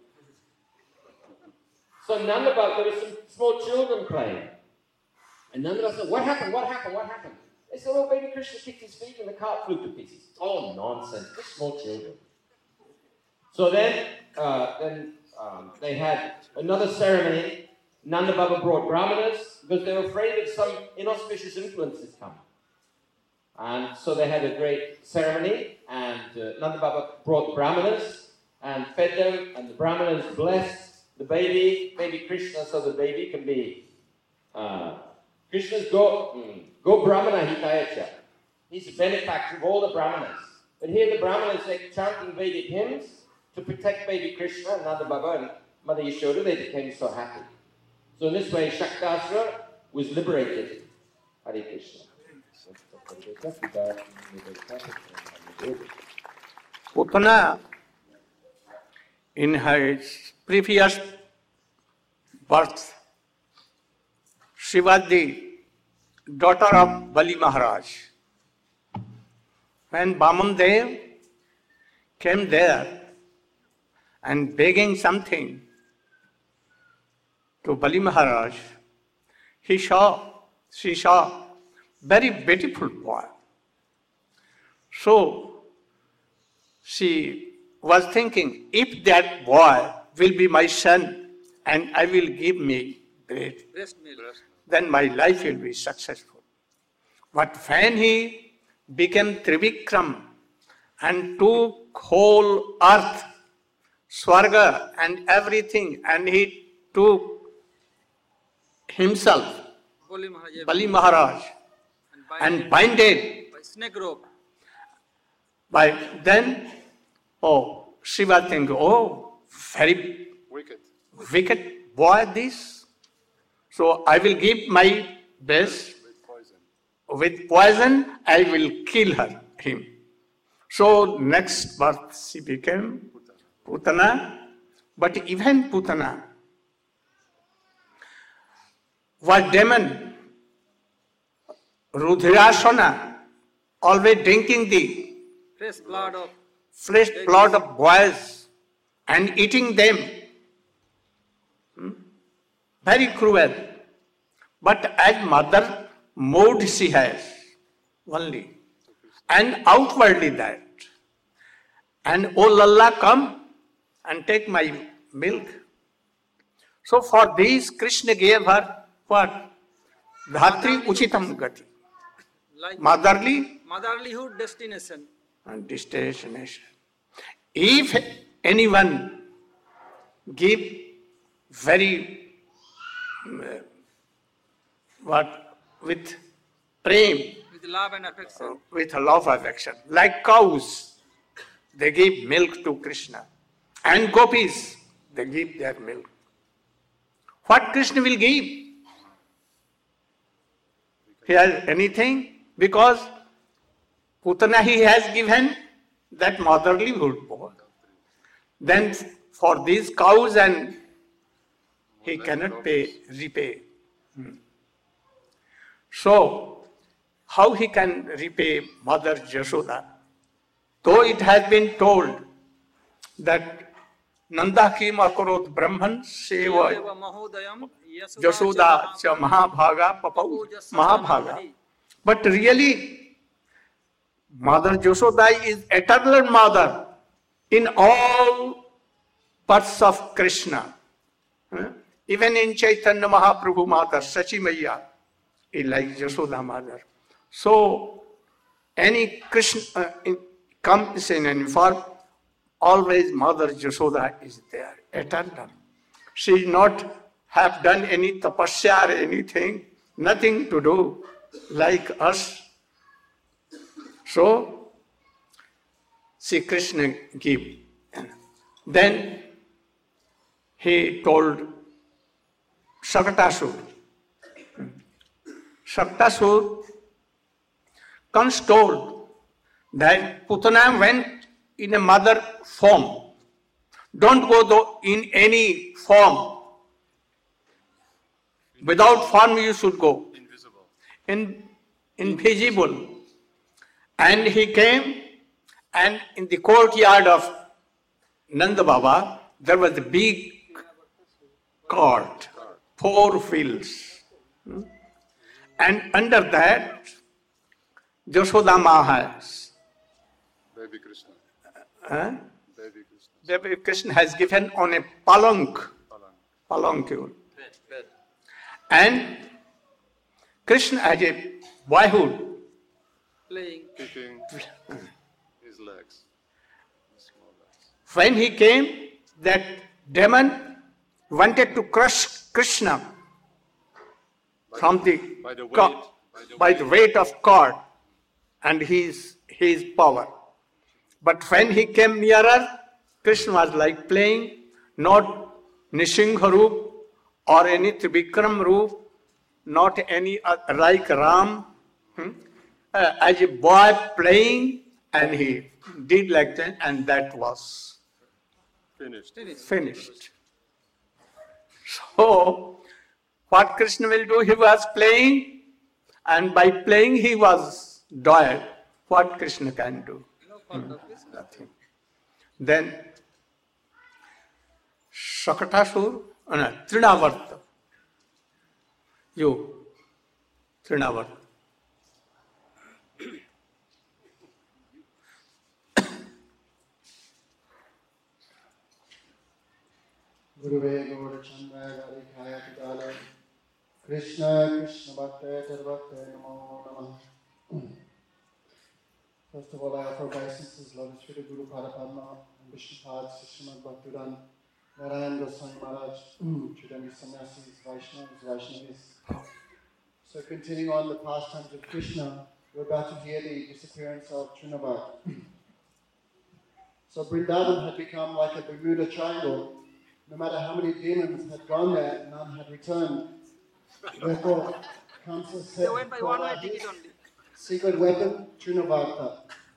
So Nanda Baba, there were some small children playing. And Nanda Baba said, what happened? What happened? What happened? They said, oh, baby Krishna kicked his feet and the cart flew to pieces. Oh, nonsense. Just small children. So then, uh, then um, they had another ceremony. Nanda Baba brought brahmanas because they were afraid of some inauspicious influences coming. And so they had a great ceremony, and uh, Nanda Baba brought brahmanas and fed them, and the brahmanas blessed the baby, baby Krishna, so the baby can be uh, Krishna's go, mm, go Brahmana Hitayacha. He's a benefactor of all the brahmanas. But here the brahmanas are chanting Vedic hymns to protect baby Krishna, and Nanda Baba and Mother Yashoda, they became so happy. So in this way, Shaktasura was liberated. Hare Krishna. Putana, in her previous birth, she was the daughter of Bali Maharaj. When Baman Dev came there and begging something, to Bali Maharaj, he saw, she saw very beautiful boy. So she was thinking, if that boy will be my son and I will give me bread, Breast milk. then my life will be successful. But when he became Trivikram and took whole earth, Swarga and everything, and he took himself, Bali Maharaj. Bali Maharaj, and binded by snake rope. by then, oh, Shiva think, oh, very Wicked. wicked boy this. So I will give my best. With poison. With poison, I will kill her, him. So next birth she became Putana. But even Putana was demon, Rudhirasana, always drinking the Fresh blood of fresh blood of boys and eating them. Hmm? Very cruel. But as mother mood she has only. And outwardly that. And oh Lalla, come and take my milk. So for this Krishna gave her what? Dhatri Uchitam Gati. like Motherly motherlyhood destination. and destination. If anyone give very uh, what with prem, With love and affection. with a love affection, like cows, they give milk to Krishna, and gopis, they give their milk. What Krishna will give? He has anything because Putana he has given that motherlyhood boy. Then for these cows and he cannot pay, repay. Hmm. So, how he can repay Mother Jashoda? Though it has been told that Nanda kim akarot Brahman seva Deva Mahodayam Jashoda cha Mahabhaga papau Mahabhaga. But really, Mother Jashoda is eternal mother in all parts of Krishna. Huh? Even in Chaitanya Mahaprabhu Mother, Sachi Maya, is like Jashoda mother. So, any Krishna uh, in, comes in any form, always Mother Jashoda is there, eternal. She not have done any tapasya or anything, nothing to do like us. So, Sri Krishna give. Then he told Shakatasur. Shakatasur comes told that Putana went in a mother form. Don't go though in any form. Without form you should go. Invisible. In, invisible. And he came, and in the courtyard of Nanda Baba, there was a big court, four wheels. Hmm? And under that, Jashoda Ma has. Baby Krishna. Huh? Baby Krishna. Baby Krishna has given on a palank, Palang. palanquin. And Krishna as a boyhood, Playing. Kicking his legs. His small legs. when he came, that demon wanted to crush Krishna from the, By the weight. co- By the by the weight of cord and his, his power. But when he came nearer, Krishna was like playing, not Nishingha Roop or any Trivikram Roop, not any uh, like Ram, hmm? uh, as a boy playing, and he did like that, and that was Finished. finished. So, what Krishna will do? He was playing, and by playing he was doyed. What Krishna can do? Hmm, nothing. Then, Shakatasur, uh, no, Trinavarta, You, Trinavat. Guruve Gaura Chandra Gari Khaya Pitala Krishna Krishna Bhakta Bhakta Namo Namah. First of all, I offer obeisances, Lotus Feet of Guru Parapadma and Vishnupad, Srimad Bhaktivedanta, Narayan Goswami Maharaj, Chudami Sannyasis, Vaishnavas, Vaishnavis. So continuing on the pastimes of Krishna, we're about to hear the disappearance of Trinavat. So Vrindavan had become like a Bermuda Triangle. No matter how many demons had gone there, none had returned. Therefore, Kamsa said, They went by one way ticket only. secret weapon, Trinavarta.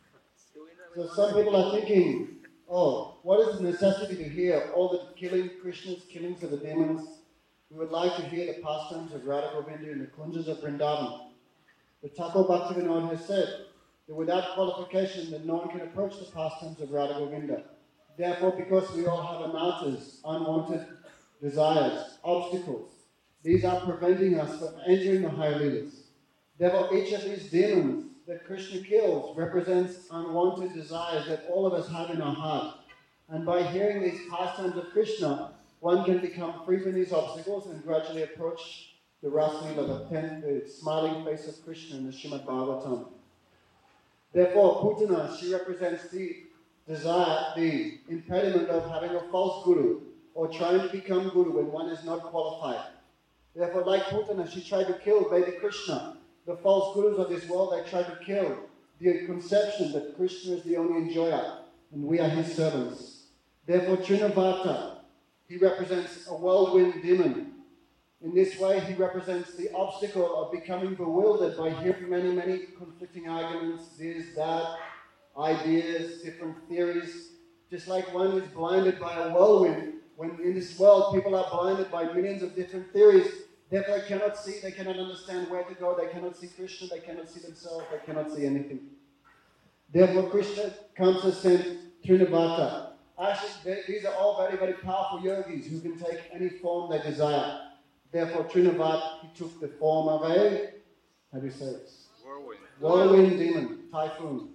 So some people are thinking, oh, what is the necessity to hear all the killing, Krishna's killings of the demons? We would like to hear the pastimes of Radha Govinda in the kunjas of Vrindavan. But Thakur Bhaktivinoda has said that without qualification, that no one can approach the pastimes of Radha Govinda. Therefore, because we all have anarthas, unwanted desires, obstacles, these are preventing us from entering the higher leelas. Therefore, each of these demons that Krishna kills represents unwanted desires that all of us have in our heart. And by hearing these pastimes of Krishna, one can become free from these obstacles and gradually approach the Raslila, the, ten, the smiling face of Krishna in the Srimad Bhagavatam. Therefore, Putana, she represents the desire, the impediment of having a false guru or trying to become guru when one is not qualified. Therefore, like Putana, she tried to kill baby Krishna. The false gurus of this world, they try to kill the conception that Krishna is the only enjoyer and we are his servants. Therefore, Trinavarta, he represents a whirlwind demon. In this way, he represents the obstacle of becoming bewildered by hearing many, many conflicting arguments, this, that, ideas, different theories. Just like one is blinded by a whirlwind, when in this world people are blinded by millions of different theories, therefore they cannot see, they cannot understand where to go, they cannot see Krishna, they cannot see themselves, they cannot see anything. Therefore Krishna comes to send Trinavarta. Actually, these are all very, very powerful yogis who can take any form they desire. Therefore Trinavarta, he took the form of a, how do you say it? Whirlwind. Whirlwind demon, typhoon.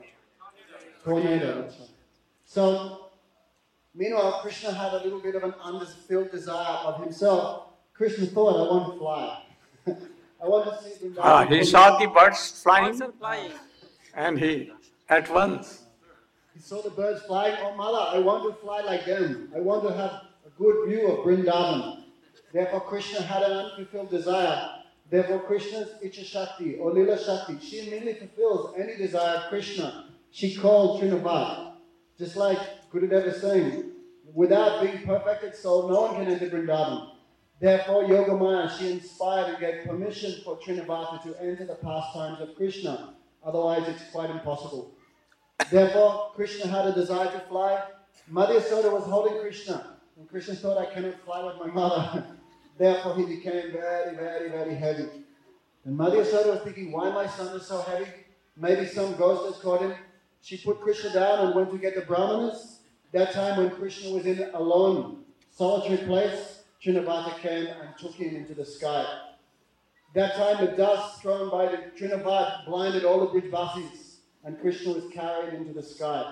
Tornado, that's right. So, meanwhile, Krishna had a little bit of an unfulfilled desire of himself. Krishna thought, I want to fly. I want to see Vrindavan. Ah, he saw the birds flying Birds are flying. and he, at once, He saw the birds flying. Oh, Mala, I want to fly like them. I want to have a good view of Vrindavan. Therefore, Krishna had an unfulfilled desire. Therefore, Krishna's Icha Shakti or Lila Shakti, she immediately fulfills any desire of Krishna. She called Trinavat. Just like Gurudev is saying, without being perfected soul, no one can enter Vrindavan. Therefore, Yogamaya, she inspired and gave permission for Trinavata to enter the pastimes of Krishna. Otherwise, it's quite impossible. Therefore, Krishna had a desire to fly. Madhya Soda was holding Krishna. And Krishna thought, I cannot fly with my mother. Therefore, he became very, very, very heavy. And Madhya Soda was thinking, why my son is so heavy? Maybe some ghost has caught him. She put Krishna down and went to get the Brahmanas. That time when Krishna was in a lone, solitary place, Trinavata came and took him into the sky. That time the dust thrown by the Trinavat blinded all the Brijvasis and Krishna was carried into the sky.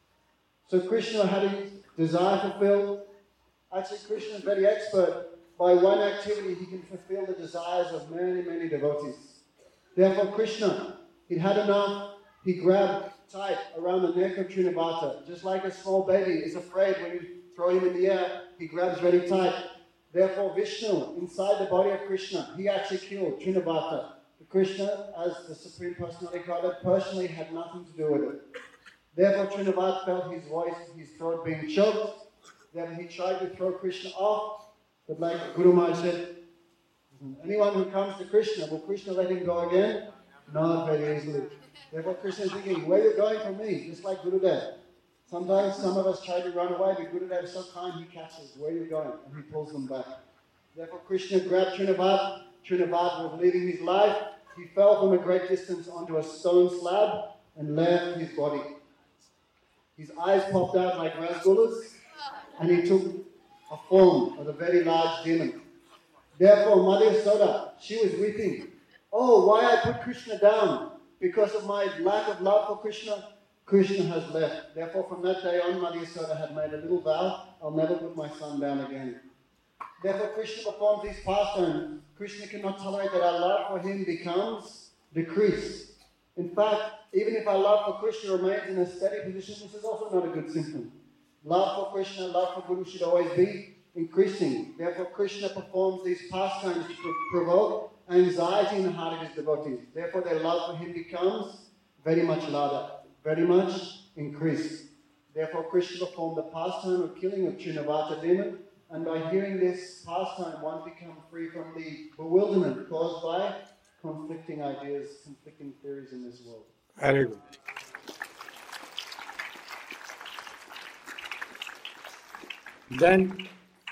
So Krishna had his desire fulfilled. Actually, Krishna is very expert. By one activity, he can fulfill the desires of many, many devotees. Therefore, Krishna, he had enough. He grabbed tight around the neck of Trinavata. Just like a small baby is afraid when you throw him in the air, he grabs very tight. Therefore, Vishnu, inside the body of Krishna, he actually killed Trinavata. Krishna, as the Supreme Personality of Godhead, personally had nothing to do with it. Therefore, Trinavata felt his voice, his throat being choked. Then he tried to throw Krishna off. But like Guru Maharaj said, anyone who comes to Krishna, will Krishna let him go again? Not very easily. Therefore, Krishna is thinking, where are you going from me? Just like Gurudev. Sometimes some of us try to run away, but Gurudev is so kind, he catches, where are you going? And he pulls them back. Therefore, Krishna grabbed Trinavat. Trinavat was leading his life. He fell from a great distance onto a stone slab and left his body. His eyes popped out like rasgullas, and he took a form of a very large demon. Therefore, Mother Yasoda, she was weeping. Oh, why I put Krishna down? Because of my lack of love for Krishna, Krishna has left. Therefore, from that day on, Mother Yasoda had made a little vow, I'll never put my son down again. Therefore, Krishna performs these pastimes. Krishna cannot tolerate that our love for him becomes decreased. In fact, even if our love for Krishna remains in a steady position, this is also not a good symptom. Love for Krishna, love for Guru should always be increasing. Therefore, Krishna performs these pastimes to provoke anxiety in the heart of his devotees. Therefore, their love for him becomes very much louder, very much increased. Therefore, Krishna performed the pastime of killing of Trinavata demon, and by hearing this pastime, one becomes free from the bewilderment caused by conflicting ideas, conflicting theories in this world. Very good. Then,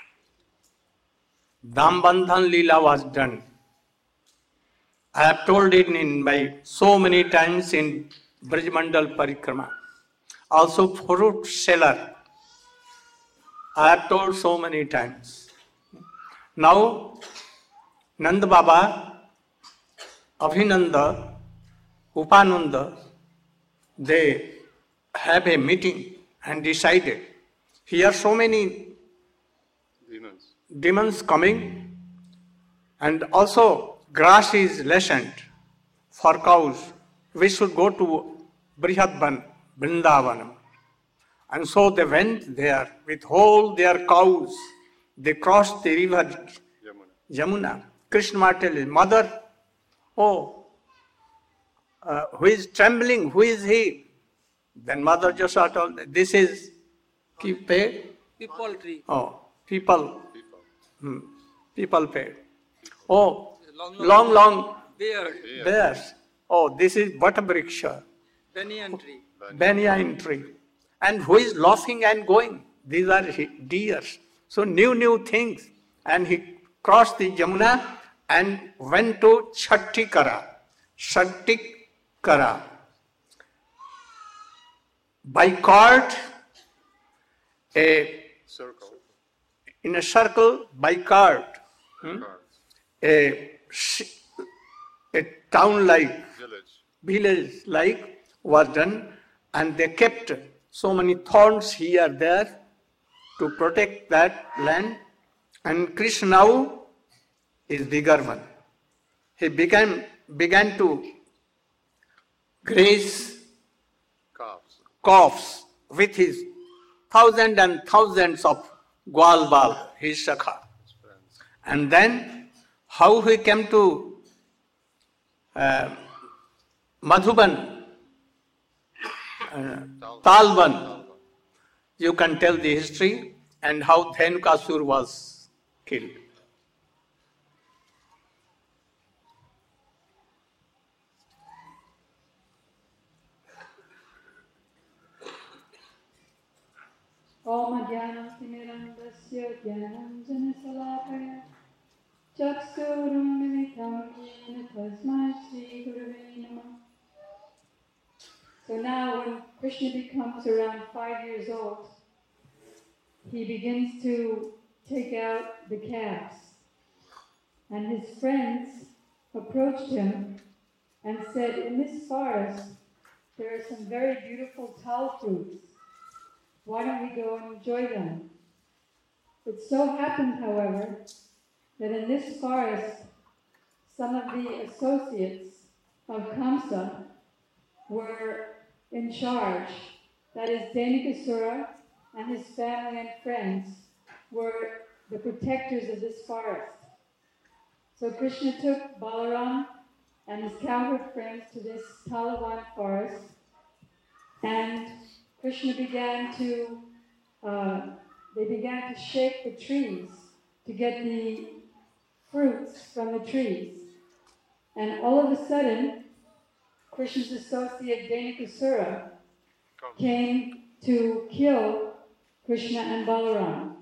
Dambandhan Leela was done. I have told it in by so many times in Brajmandal Parikrama. Also fruit seller. I have told so many times. Now, Nanda Baba, Abhinanda, Upananda, they have a meeting and decided. Here so many Demons. demons coming, and also grass is lessened for cows. We should go to Brihadban, Vrindavanam. And so they went there with all their cows. They crossed the river Yamuna. Yamuna. Krishna tells his mother, oh, uh, who is trembling? Who is he? Then Mother Yashoda told, this is keep pay. People tree. Oh, people. People. Hmm. People paid. Oh, Long, long, long beard. Yeah. bears. Oh, this is Vatabriksha, Banyan tree. banyan tree. And who is laughing and going? These are he- deers. So new, new things. And he crossed the Yamuna and went to Chattikara. Chattikara. By cart, a Circle. in a circle by cart, hmm? Cards. a, sh- a town like, Village. village like was done, and they kept so many thorns here, there to protect that land. And Krishna now is bigger one. He began, began to graze Calves. coughs with his thousands and thousands of Gwalbal, his Shakha. His friends. And then how he came to uh, Madhuban, uh, Talban, you can tell the history, and how Dhenukasur was killed. Om Jnanam Timirandasya Jnanam Janasalakaya Chaksurum Militam Yena Tasmai Shri Gurave Namah. So now when Krishna becomes around five years old, he begins to take out the calves. And his friends approached him and said, in this forest there are some very beautiful tal fruits. Why don't we go and enjoy them? It so happened, however, that in this forest, some of the associates of Kamsa were in charge. That is, Dhenukasura and his family and friends were the protectors of this forest. So Krishna took Balaram and his cowherd friends to this Talavan forest, and Krishna began to, uh, they began to shake the trees to get the fruits from the trees. And all of a sudden, Krishna's associate Dhenukasura came to kill Krishna and Balaram.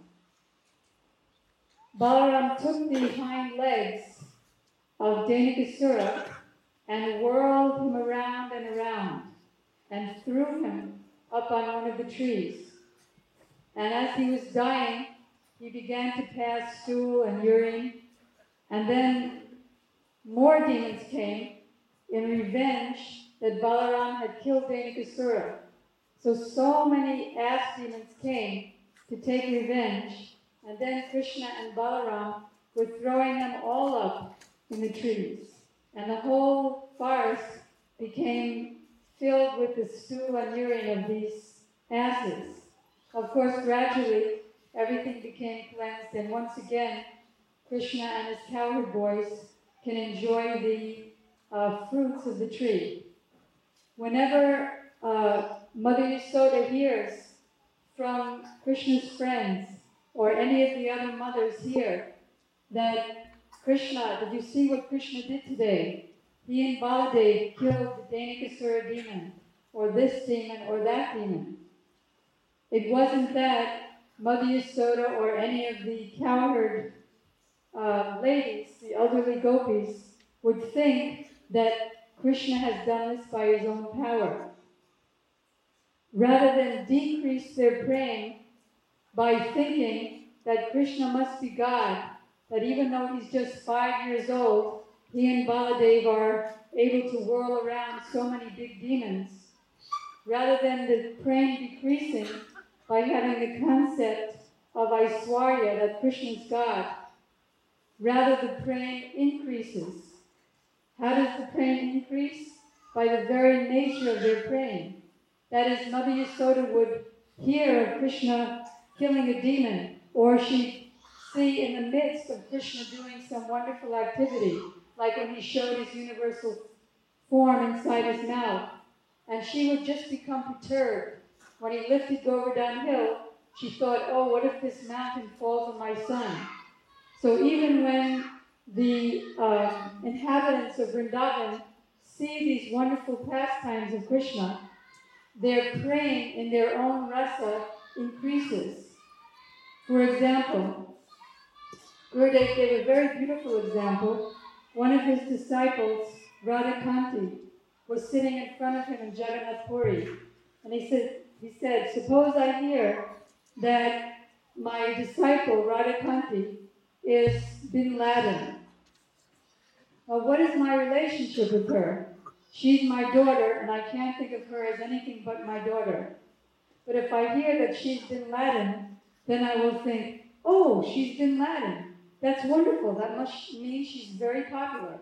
Balaram took the hind legs of Dhenukasura and whirled him around and around and threw him up on one of the trees. And as he was dying, he began to pass stool and urine And then more demons came in revenge that Balaram had killed Denikasura. So, so many ass demons came to take revenge, and then Krishna and Balaram were throwing them all up in the trees. And the whole forest became filled with the stool and urine of these asses. Of course, gradually, everything became cleansed, and once again, Krishna and his cowherd boys can enjoy the uh, fruits of the tree. Whenever uh, Mother Yasoda hears from Krishna's friends, or any of the other mothers here, that Krishna, did you see what Krishna did today? He and Baladev killed the Denikasura demon, or this demon, or that demon. It wasn't that Mother Yasoda or any of the cowherd uh, ladies, the elderly gopis, would think that Krishna has done this by his own power. Rather than decrease their praying by thinking that Krishna must be God, that even though he's just five years old, he and Baladev are able to whirl around so many big demons, rather than the praying decreasing by having the concept of Aishwarya, that Krishna's God, rather the praying increases. How does the praying increase? By the very nature of their praying. That is, Mother Yasoda would hear of Krishna killing a demon, or she'd see in the midst of Krishna doing some wonderful activity, like when he showed his universal form inside his mouth. And she would just become perturbed. When he lifted Govardhan Hill, she thought, oh, what if this mountain falls on my son? So even when the um, inhabitants of Vrindavan see these wonderful pastimes of Krishna, their praying in their own rasa increases. For example, Gurudev gave a very beautiful example. One of his disciples, Radhakanti, was sitting in front of him in Jagannath Puri, and he said, he said, suppose I hear that my disciple, Radhakanti, is Bin Laden. Well, what is my relationship with her? She's my daughter, and I can't think of her as anything but my daughter. But if I hear that she's Bin Laden, then I will think, oh, she's Bin Laden. That's wonderful. That must mean she's very popular.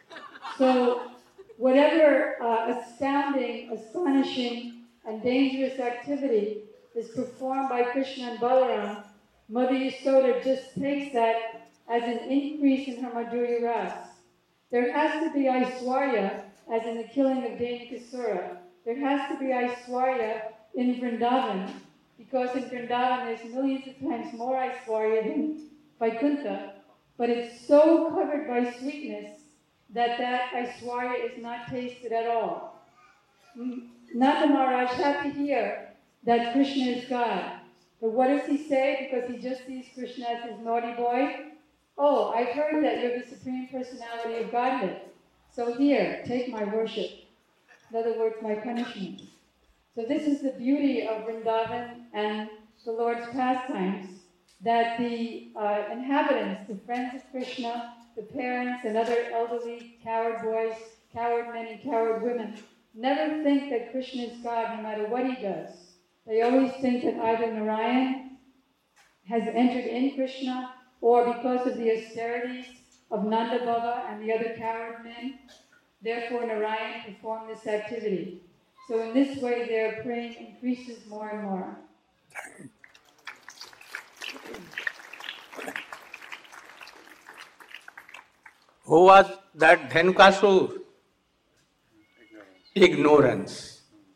So whatever uh, astounding, astonishing, and dangerous activity is performed by Krishna and Balaram, Mother Yasoda just takes that as an increase in her Madhurya Ras. There has to be Aishwarya, as in the killing of Denikasura. There has to be Aishwarya in Vrindavan, because in Vrindavan there's millions of times more Aishwarya than Vaikuntha, but it's so covered by sweetness that that Aishwarya is not tasted at all. Nanda Maharaj had to hear that Krishna is God. But what does he say? Because he just sees Krishna as his naughty boy. Oh, I've heard that you're the Supreme Personality of Godhead. So here, take my worship. In other words, my punishment. So this is the beauty of Vrindavan and the Lord's pastimes, that the uh, inhabitants, the friends of Krishna, the parents and other elderly cowherd boys, cowherd men and cowherd women, never think that Krishna is God no matter what he does. They always think that either Narayan has entered in Krishna, or because of the austerities of Nanda Baba and the other cowherd men, therefore Narayan performed this activity. So in this way their praying increases more and more. Who was that Dhenukasur? Ignorance. Ignorance.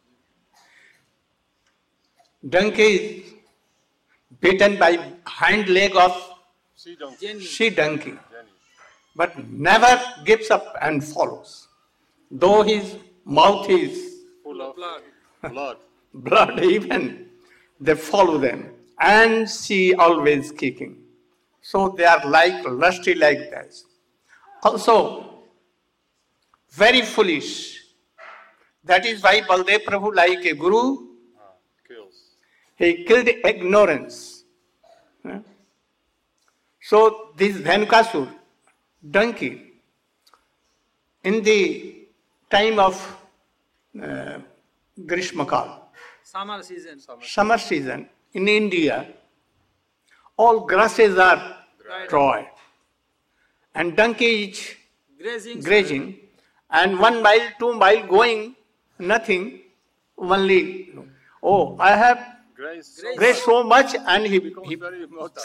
Donkey is beaten by hind leg of she donkey, but never gives up and follows. Though his mouth is full of blood, blood, blood even, they follow them, and she always kicking. So they are like lusty like that. Also, very foolish. That is why Baldev Prabhu, like a guru, ah, kills. He killed ignorance. So this Dhenukasur, donkey. In the time of uh, Grishmakal, Summer season. summer season, in India, all grasses are dry. And donkey is Grazing. grazing, and one mile, two mile going, nothing, only, oh, I have Grace grazed so much, and he, becomes he very motile.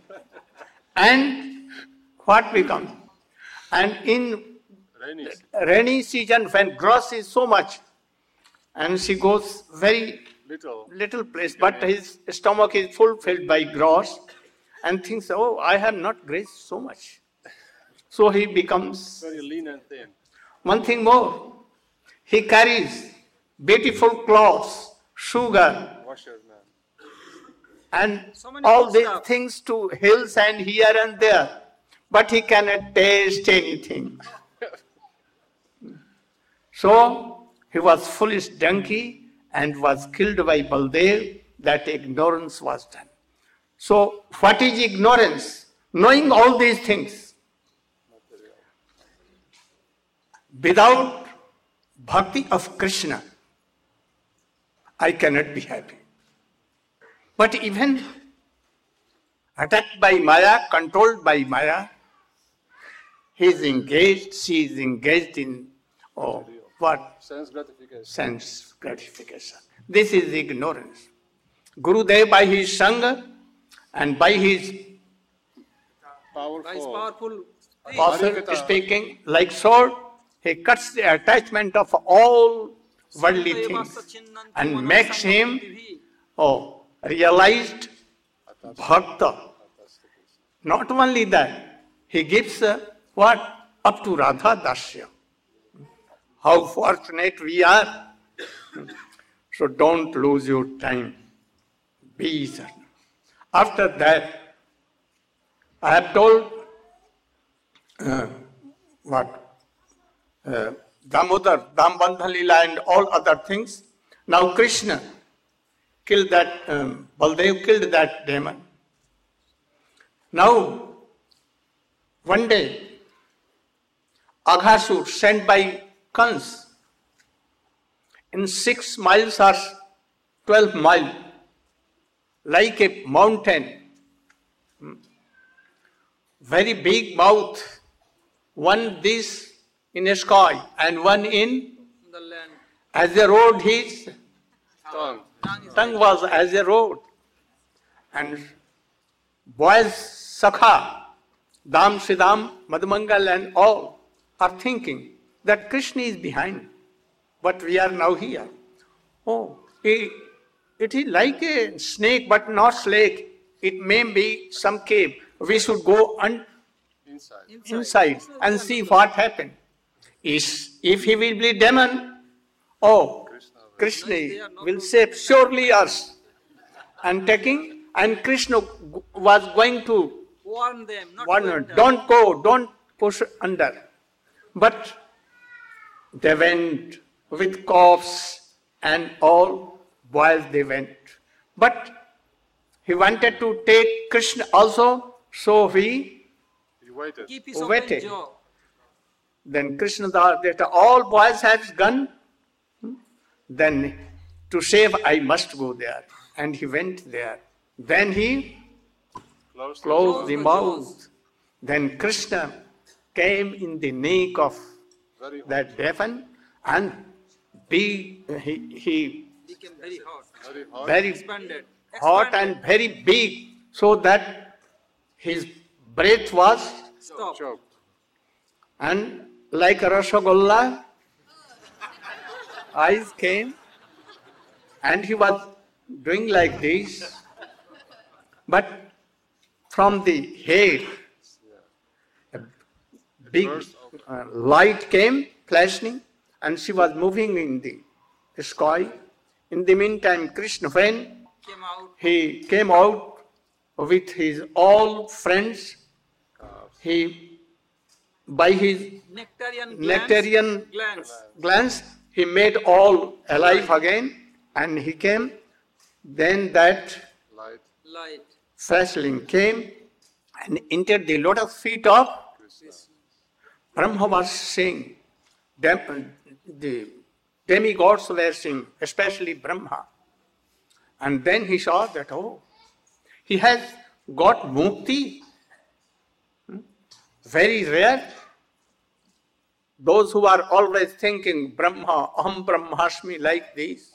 and what becomes? And in Rainy season. rainy season, when grass is so much, and she goes very Little. little place, but his stomach is fulfilled by grass, and thinks, oh, I have not grazed so much. So he becomes, Very lean and thin. one thing more, he carries beautiful clothes, sugar, Washer man. and So many all good these stuff. things to hills and here and there, but he cannot taste anything. So he was foolish donkey and was killed by Baldev. That ignorance was done. So what is ignorance? Knowing all these things. Without bhakti of Krishna, I cannot be happy. But even attacked by Maya, controlled by Maya, he is engaged, she is engaged in, oh, what? Sense gratification. Sense gratification. This is ignorance. Gurudev by his Sangha and by his By his Powerful. powerful. apostle Harikatha. speaking like sword, he cuts the attachment of all worldly things and makes him, oh, realized bhakta. Not only that, he gives uh, what? Up to Radha Dasya. How fortunate we are. So don't lose your time. Be eternal. After that, I have told uh, what? Uh, Damodar, Dambandha Lila and all other things. Now Krishna killed that, um, Baldev killed that demon. Now, one day, Aghasur sent by Kans in six miles or twelve miles, like a mountain, very big mouth, one this in a sky and one in The land. as a road. His Tongue. tongue was as a road. And boys, Sakha, Dam, Siddham, Madhumangal and all are thinking that Krishna is behind. But we are now here. Oh, it, it is like a snake but not snake. It may be some cave. We should go un- Inside. inside and see what happened. Is if he will be demon, oh, Krishna will save surely us. And taking, and Krishna was going to Warn them. Not warn to her, enter. don't go, don't push under. But they went with coughs and all, boys they went. But he wanted to take Krishna also, so he He waited. Keep his open waited. jaw. Then Krishna thought that all boys have gun, then to save I must go there. And he went there. Then he Close. closed the the mouth. Then Krishna came in the neck of Very hot. that demon and be, he, he Became very hot. Very hot. very Expanded. hot Expanded. and very big, so that his breath was, Stop. Choked. and like a Rasagholla, eyes came, and he was doing like this. But from the head, a big Burst of- uh, light came flashing, and she was moving in the sky. In the meantime, Krishna, when Came out. he came out with his all friends, he, by his Nectarian glands. nectarian Glands. glance, he made all alive again, and he came. Then that Light. Light. flashling came and entered the lotus feet of Brahma was saying, dem- the demigods were saying, especially Brahma. And then he saw that, oh, he has got mukti. Hmm? Very rare. Those who are always thinking Brahma, Aham Brahmasmi, like this.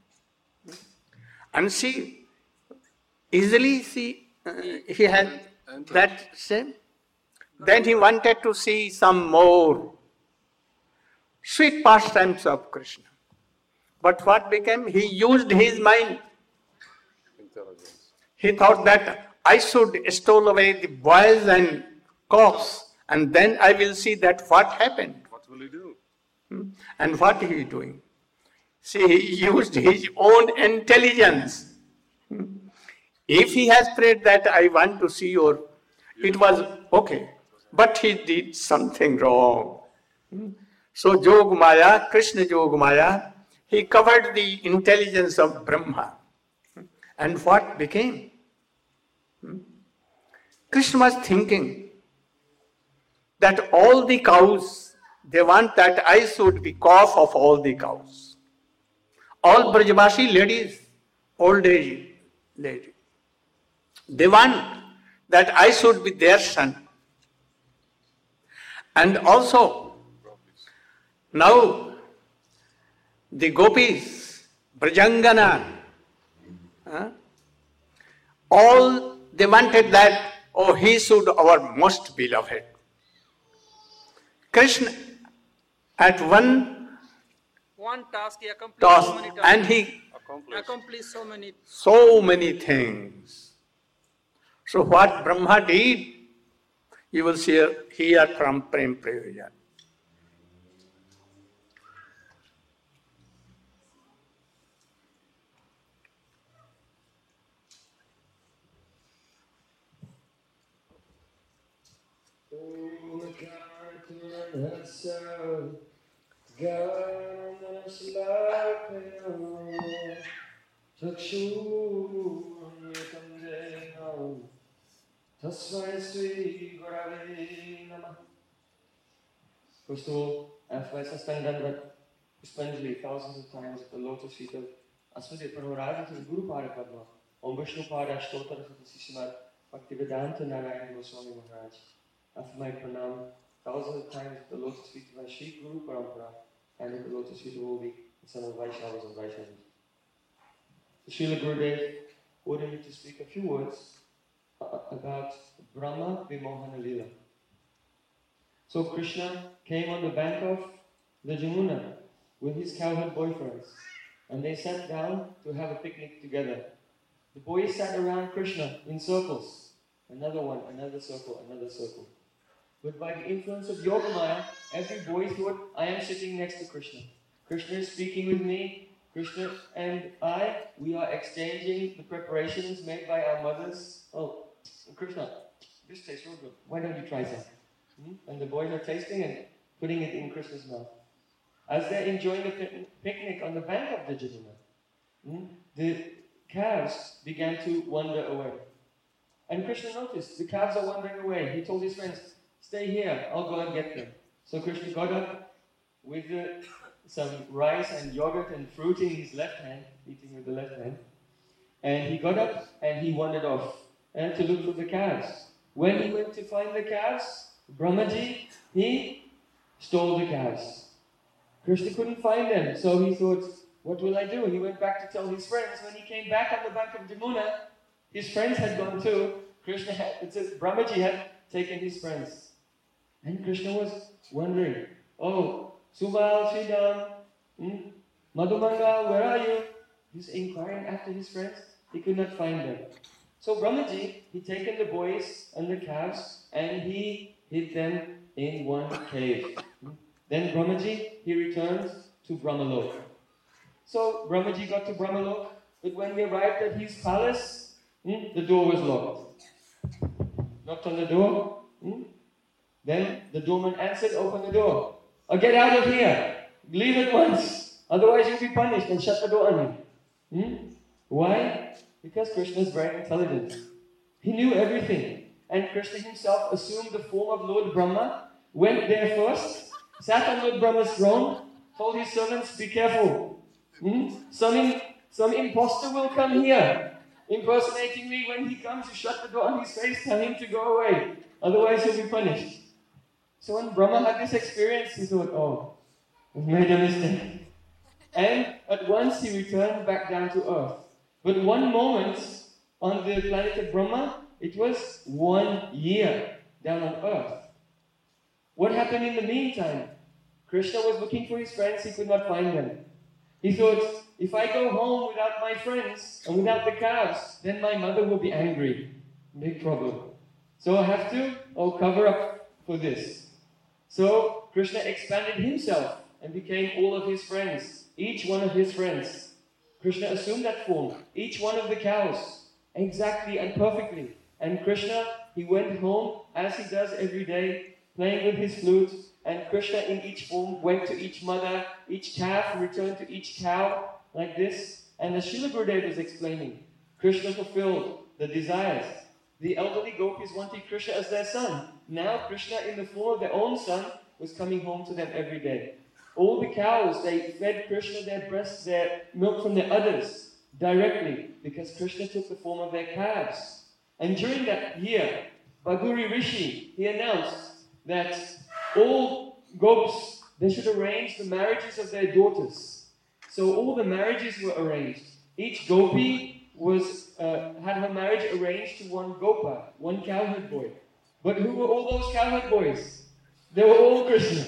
And see, easily see, uh, he had that same. Then he wanted to see some more sweet pastimes of Krishna. But what became? He used his mind. Intelligence. He thought that I should stole away the boys and cocks, and then I will see that what happened. What will he do? Hmm? And what he is doing? See, he used his own intelligence. Hmm? If he has prayed that I want to see your, it was okay. But he did something wrong. Hmm? So Jog Maya, Krishna Jog Maya, he covered the intelligence of Brahma. And what became? Hmm? Krishna was thinking that all the cows, they want that I should be calf of all the cows. All Brajavashi ladies, old age lady, they want that I should be their son. And also, now the gopis, Brajangana, huh? all they wanted that, oh, he should our most beloved. Krishna, at one One task he accomplished task, so many times. and he Accomplished. accomplished so many. so many things. So what Brahma did, you will see here from Prem Prayojan. Crystal, after I stand under Pushpanjali thousands of times at the lotus feet of Aswati Pranuraj to the Guru Pada Padma, Om Vishnu Pada Ashtotar Sishimad Bhaktivedanta Narayana Goswami Maharaj. After my pranam thousands of times at the lotus feet of my Sri Guru Parampara and at the lotus feet of all the son of Vaishnavas and Vaishnavas. Srila Gurudev ordered me to speak a few words about Brahma Vimohana Lila. So Krishna came on the bank of the Jamuna with his cowherd boyfriends, and they sat down to have a picnic together. The boys sat around Krishna in circles, another one, another circle, another circle. But by the influence of Yogamaya, every boy thought, I am sitting next to Krishna. Krishna is speaking with me. Krishna and I, we are exchanging the preparations made by our mothers. Oh, Krishna, this tastes real good. Why don't you try some? Hmm? And the boys are tasting and putting it in Krishna's mouth. As they're enjoying the picnic on the bank of the Jamuna, hmm, the calves began to wander away. And Krishna noticed the calves are wandering away. He told his friends, stay here, I'll go and get them. So Krishna got up with the, some rice and yogurt and fruit in his left hand, eating with the left hand. And he got up and he wandered off and to look for the calves. When he went to find the calves, Brahmaji, he stole the calves. Krishna couldn't find them, so he thought, what will I do? He went back to tell his friends. When he came back on the bank of Jamuna, his friends had gone too. Krishna had, it says, Brahmaji had taken his friends. And Krishna was wondering, oh, Subal, Sridham, hmm? Madhumanga, where are you? He's inquiring after his friends. He could not find them. So Brahmaji, he taken the boys and the calves and he hid them in one cave. Then Brahmaji, he returns to Brahmalok. So Brahmaji got to Brahmalok, but when he arrived at his palace, hmm, the door was locked. Knocked on the door. Hmm? Then the doorman answered, open the door. Oh, get out of here. Leave at once. Otherwise you'll be punished, and shut the door on you. Hmm? Why? Because Krishna is very intelligent. He knew everything. And Krishna himself assumed the form of Lord Brahma went there first, sat on Lord Brahma's throne, told his servants, be careful. Hmm? Some, in, some imposter will come here, impersonating me. When he comes, you shut the door on his face, tell him to go away. Otherwise he'll be punished. So when Brahma had this experience, he thought, oh, we've made a mistake. And at once he returned back down to earth. But one moment on the planet of Brahma, it was one year down on earth. What happened in the meantime? Krishna was looking for his friends, he could not find them. He thought, if I go home without my friends and without the calves, then my mother will be angry. Big problem. So I have to, I'll cover up for this. So Krishna expanded himself and became all of his friends, each one of his friends. Krishna assumed that form, each one of the cows, exactly and perfectly. And Krishna, he went home as he does every day, playing with his flute. And Krishna in each form went to each mother, each calf returned to each cow, like this. And as Srila Gurudev was explaining, Krishna fulfilled the desires. The elderly gopis wanted Krishna as their son. Now Krishna in the form of their own son was coming home to them every day. All the cows, they fed Krishna their breasts, their milk from their udders directly, because Krishna took the form of their calves. And during that year, Bhaguri Rishi, he announced that all gopis, they should arrange the marriages of their daughters. So all the marriages were arranged. Each gopi was uh, had her marriage arranged to one gopa, one cowherd boy. But who were all those cowherd boys? They were all Krishna.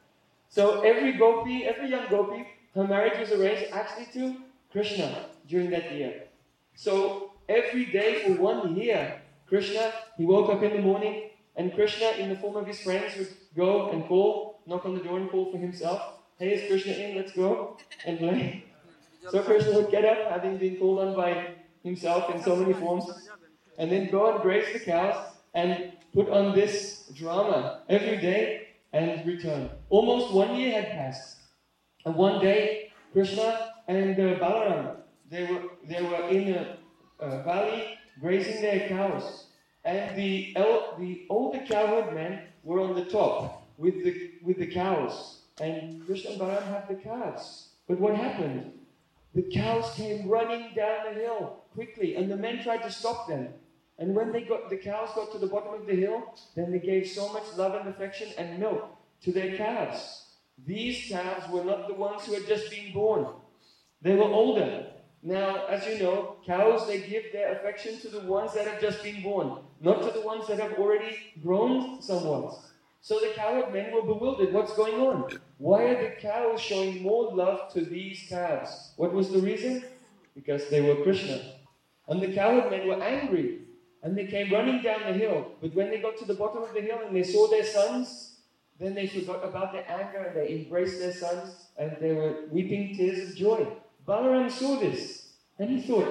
So every gopi, every young gopi, her marriage was arranged actually to Krishna during that year. So every day for one year, Krishna, he woke up in the morning, and Krishna, in the form of his friends, would go and call, knock on the door and call for himself. Hey, is Krishna in? Let's go and play. So Krishna would get up, having been called on by himself in so many forms, and then go and graze the cows and put on this drama every day and return. Almost one year had passed. And one day, Krishna and uh, Balaram, they were, they were in a, a valley grazing their cows. And the, el- the older cowherd men were on the top with the, with the cows. And Krishna and Balaram had the calves. But what happened? The cows came running down the hill quickly, and the men tried to stop them. And when they got, the cows got to the bottom of the hill, then they gave so much love and affection and milk to their calves. These calves were not the ones who had just been born. They were older. Now, as you know, cows, they give their affection to the ones that have just been born, not to the ones that have already grown somewhat. So the cowherd men were bewildered. What's going on? Why are the cows showing more love to these calves? What was the reason? Because they were Krishna. And the cowherd men were angry, and they came running down the hill. But when they got to the bottom of the hill and they saw their sons, then they forgot about their anger and they embraced their sons and they were weeping tears of joy. Balaram saw this and he thought,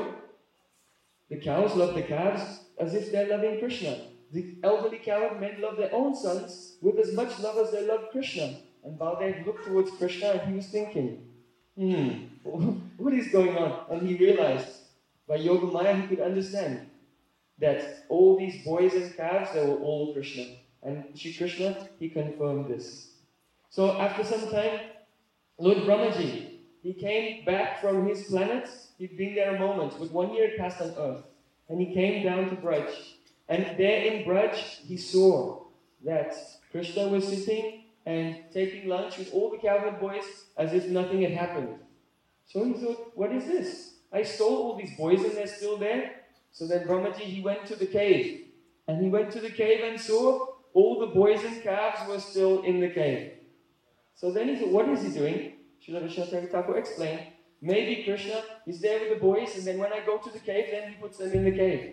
the cows love the calves as if they're loving Krishna. The elderly cowherd men love their own sons with as much love as they love Krishna. And Baladev looked towards Krishna and he was thinking, hmm, what is going on? And he realized, by Yoga Maya he could understand that all these boys and calves, they were all Krishna. And Shri Krishna, he confirmed this. So after some time, Lord Brahmaji, he came back from his planet. He'd been there a moment, but one year had passed on earth. And he came down to Braj. And there in Braj, he saw that Krishna was sitting and taking lunch with all the cowherd boys as if nothing had happened. So he thought, what is this? I stole all these boys and they're still there. So then Brahmaji, he went to the cave. And he went to the cave and saw all the boys and calves were still in the cave. So then he thought, what is he doing? Srila Vishwanath Thakur explained, maybe Krishna is there with the boys and then when I go to the cave, then he puts them in the cave.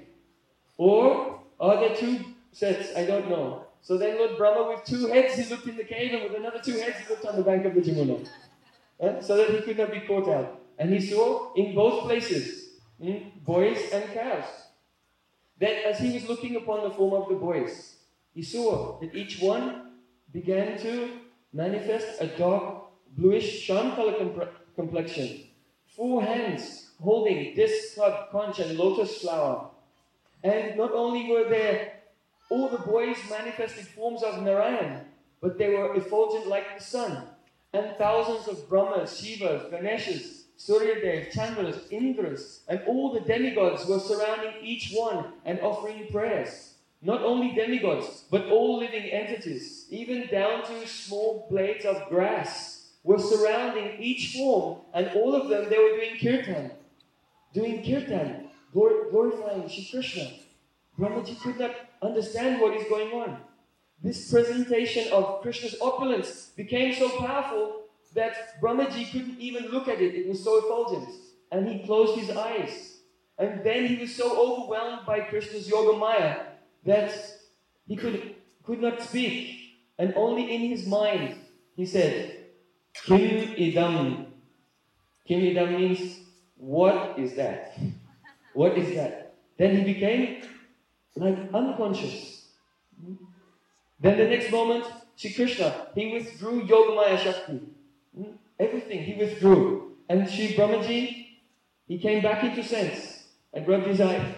Or are there two sets? I don't know. So then Lord Brahma with two heads, he looked in the cave and with another two heads, he looked on the bank of the Jamuna. Uh, so that he could not be caught out. And he saw in both places, mm, boys and calves. Then as he was looking upon the form of the boys, he saw that each one began to manifest a dark, bluish, sham color comp- complexion. Four hands holding disc, club, conch, and lotus flower. And not only were there all the boys manifested forms of Narayan, but they were effulgent like the sun. And thousands of Brahmas, Shivas, Ganeshas, Suryadev, Chandras, Indras, and all the demigods were surrounding each one and offering prayers. Not only demigods, but all living entities, even down to small blades of grass, were surrounding each form, and all of them, they were doing kirtan. Doing kirtan, glor- glorifying Shri Krishna. Brahmaji could not understand what is going on. This presentation of Krishna's opulence became so powerful that Brahmaji couldn't even look at it. It was so effulgent. And he closed his eyes. And then he was so overwhelmed by Krishna's Yoga Maya that he could, could not speak. And only in his mind he said, Kim idam. Kim idam means, what is that? What is that? Then he became like unconscious. Then the next moment, Shri Krishna, he withdrew Yogamaya Shakti. Everything, he withdrew. And Shri Brahmaji, he came back into sense and rubbed his eye.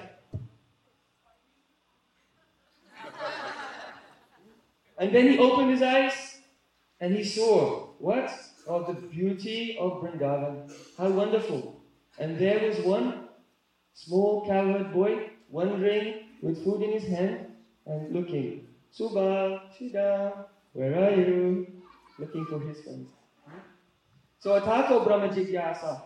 And then he opened his eyes and he saw, what? Oh, the beauty of Vrindavan. How wonderful. And there was one small cowherd boy wandering with food in his hand and looking. Subal, Shida, where are you? Looking for his friends. So Atato Brahma Jigyasa.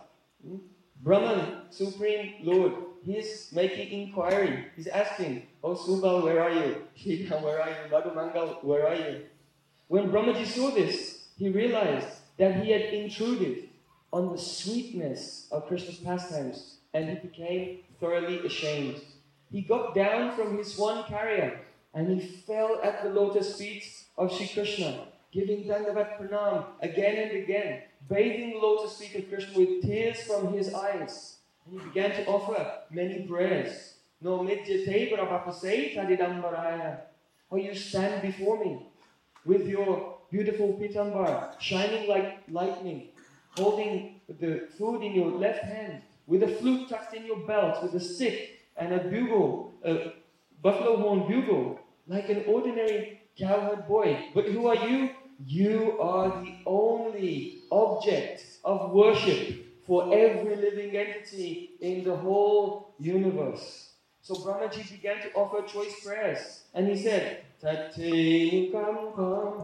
Brahman, Supreme Lord, he is making inquiry. He's asking, oh Subal, where are you? Shida, where are you? Madhu Mangal, where are you? When Brahmaji saw this, he realized that he had intruded on the sweetness of Krishna's pastimes, and he became thoroughly ashamed. He got down from his swan carrier and he fell at the lotus feet of Shri Krishna, giving Dandavat Pranam again and again, bathing the lotus feet of Krishna with tears from his eyes. And he began to offer many prayers. No midyate brahmapasai tadidambaraya. Oh, you stand before me with your beautiful pitambar, shining like lightning, holding the food in your left hand, with a flute tucked in your belt, with a stick and a bugle, a buffalo horn bugle, like an ordinary cowherd boy. But who are you? You are the only object of worship for every living entity in the whole universe. So Brahmaji began to offer choice prayers. And he said, Tate kam kam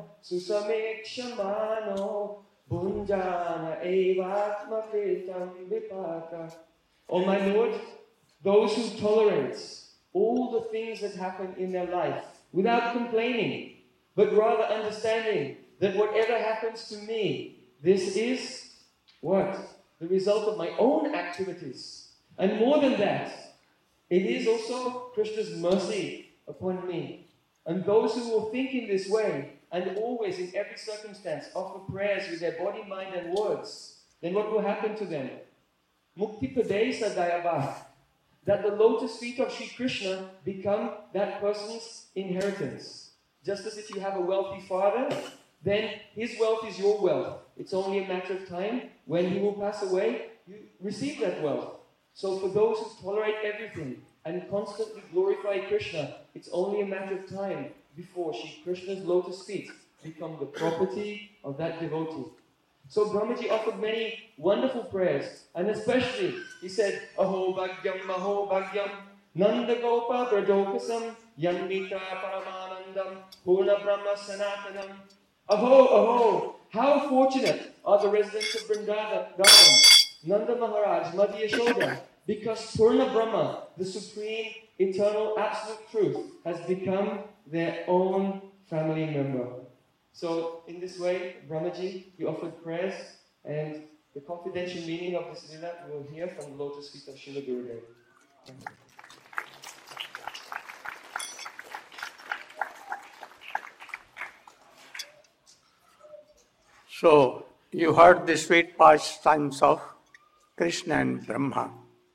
susamekshamano bunjana evatma kritam vipaka. Oh my Lord, those who tolerate all the things that happen in their life without complaining, but rather understanding that whatever happens to me, this is what? The result of my own activities. And more than that, it is also Krishna's mercy upon me. And those who will think in this way, and always in every circumstance offer prayers with their body, mind and words, then what will happen to them? Mukti Padesa Dayabha. That the lotus feet of Shri Krishna become that person's inheritance. Just as if you have a wealthy father, then his wealth is your wealth. It's only a matter of time. When he will pass away, you receive that wealth. So for those who tolerate everything and constantly glorify Krishna, it's only a matter of time before Shri Krishna's lotus feet become the property of that devotee. So Brahmaji offered many wonderful prayers, and especially he said, Aho Bhagyam, Aho Bhagyam, Nanda Gopa Brajokasam, Yamnita Paramanandam, Purna Brahma Sanatanam. Aho, aho, how fortunate are the residents of Vrindavan, Nanda Maharaj, Madhya Yashoda, because Purna Brahma, the supreme, eternal, absolute truth, has become their own family member. So, in this way, Brahmaji, he offered prayers, and the confidential meaning of this lila we will hear from the lotus feet of Srila Gurudev. So, you heard the sweet pastimes of Krishna and Brahma.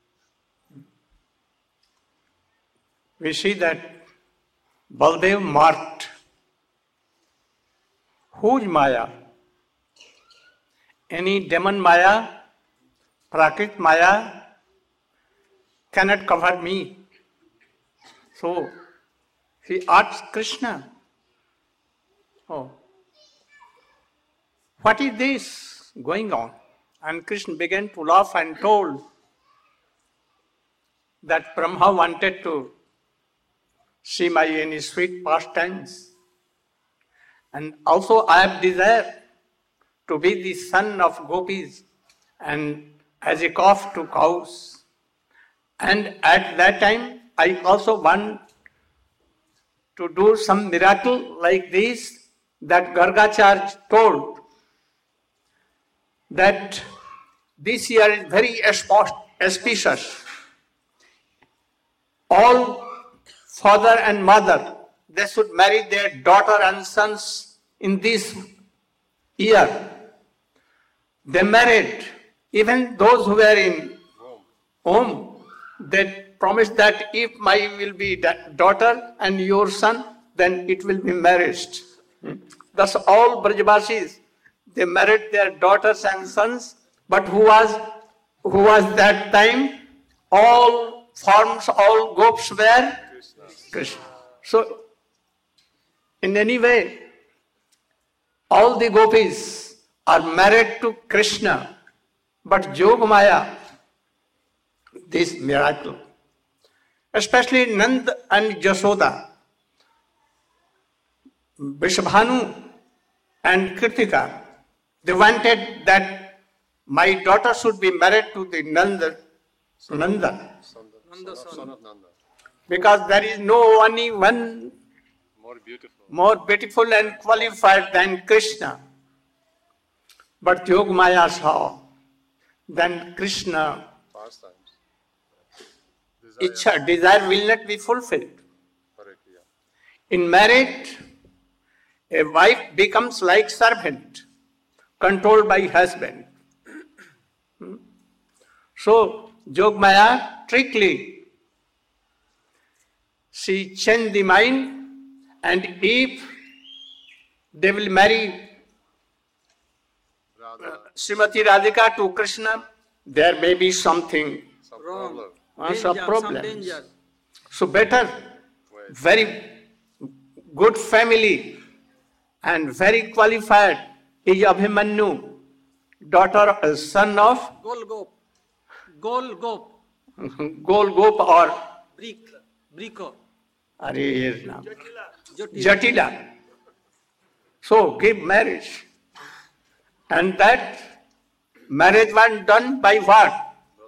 We see that Baldev marked whose Maya? Any demon Maya, Prakrit Maya cannot cover me. So he asked Krishna, oh, what is this going on? And Krishna began to laugh and told that Brahma wanted to see my any sweet pastimes. And also I have desire to be the son of gopis and as a calf to cows. And at that time, I also want to do some miracle like this that Gargacharya told that this year is very auspicious. All father and mother, they should marry their daughter and sons in this year. They married, even those who were in home, they promised that if my will be daughter and your son, then it will be marriage. Thus all Brajavasis, they married their daughters and sons, but who was, who was that time? All forms, all gopis were Krishna. So, in any way, all the gopis are married to Krishna, but Yogamaya, this miracle, especially Nanda and Jasoda, Vrishabhanu and Kritika, they wanted that my daughter should be married to the Nanda, Nanda, Nanda son. Son of Nanda. because there is no anyone More beautiful. more beautiful and qualified than Krishna. But Yogamaya saw, then Krishna, Pastimes. Ichha, desire will not be fulfilled. Correct, yeah. In marriage, a wife becomes like servant, controlled by husband. Hmm? So, Yogamaya trickly, she changed the mind, and if they will marry Radha, Srimati Radhika to Krishna, there may be something, some Wrong. problem. uh, some Danger, some problems. danger. So better, very good family and very qualified is Abhimanyu, daughter, uh, son of Gol Gop. Gol Gop. Gol Gop or Brick. Brico. Are his name? Jotila. Jatila. So give marriage. And that marriage was done by what?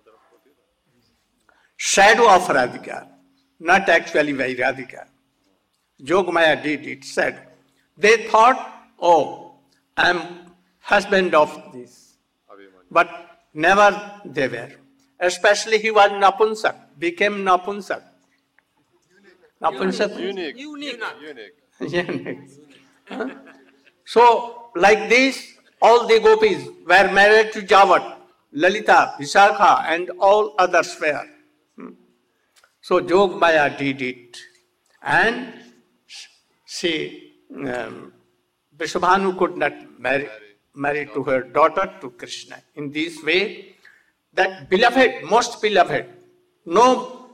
Shadow of Radhika, not actually by Radhika. Yogamaya did it, said. They thought, oh, I am husband of this. Abhimanyu. But never they were. Especially he was Napunsak, became Napunsak. Napunsak. Unique. Unique. Unique. Huh? So, like this, all the gopis were married to Javat, Lalita, Visakha, and all others were. Hmm. So, Yogamaya did it. And she, um, Vrishabhanu could not marry, marry to her daughter to Krishna. In this way, that beloved, most beloved, no,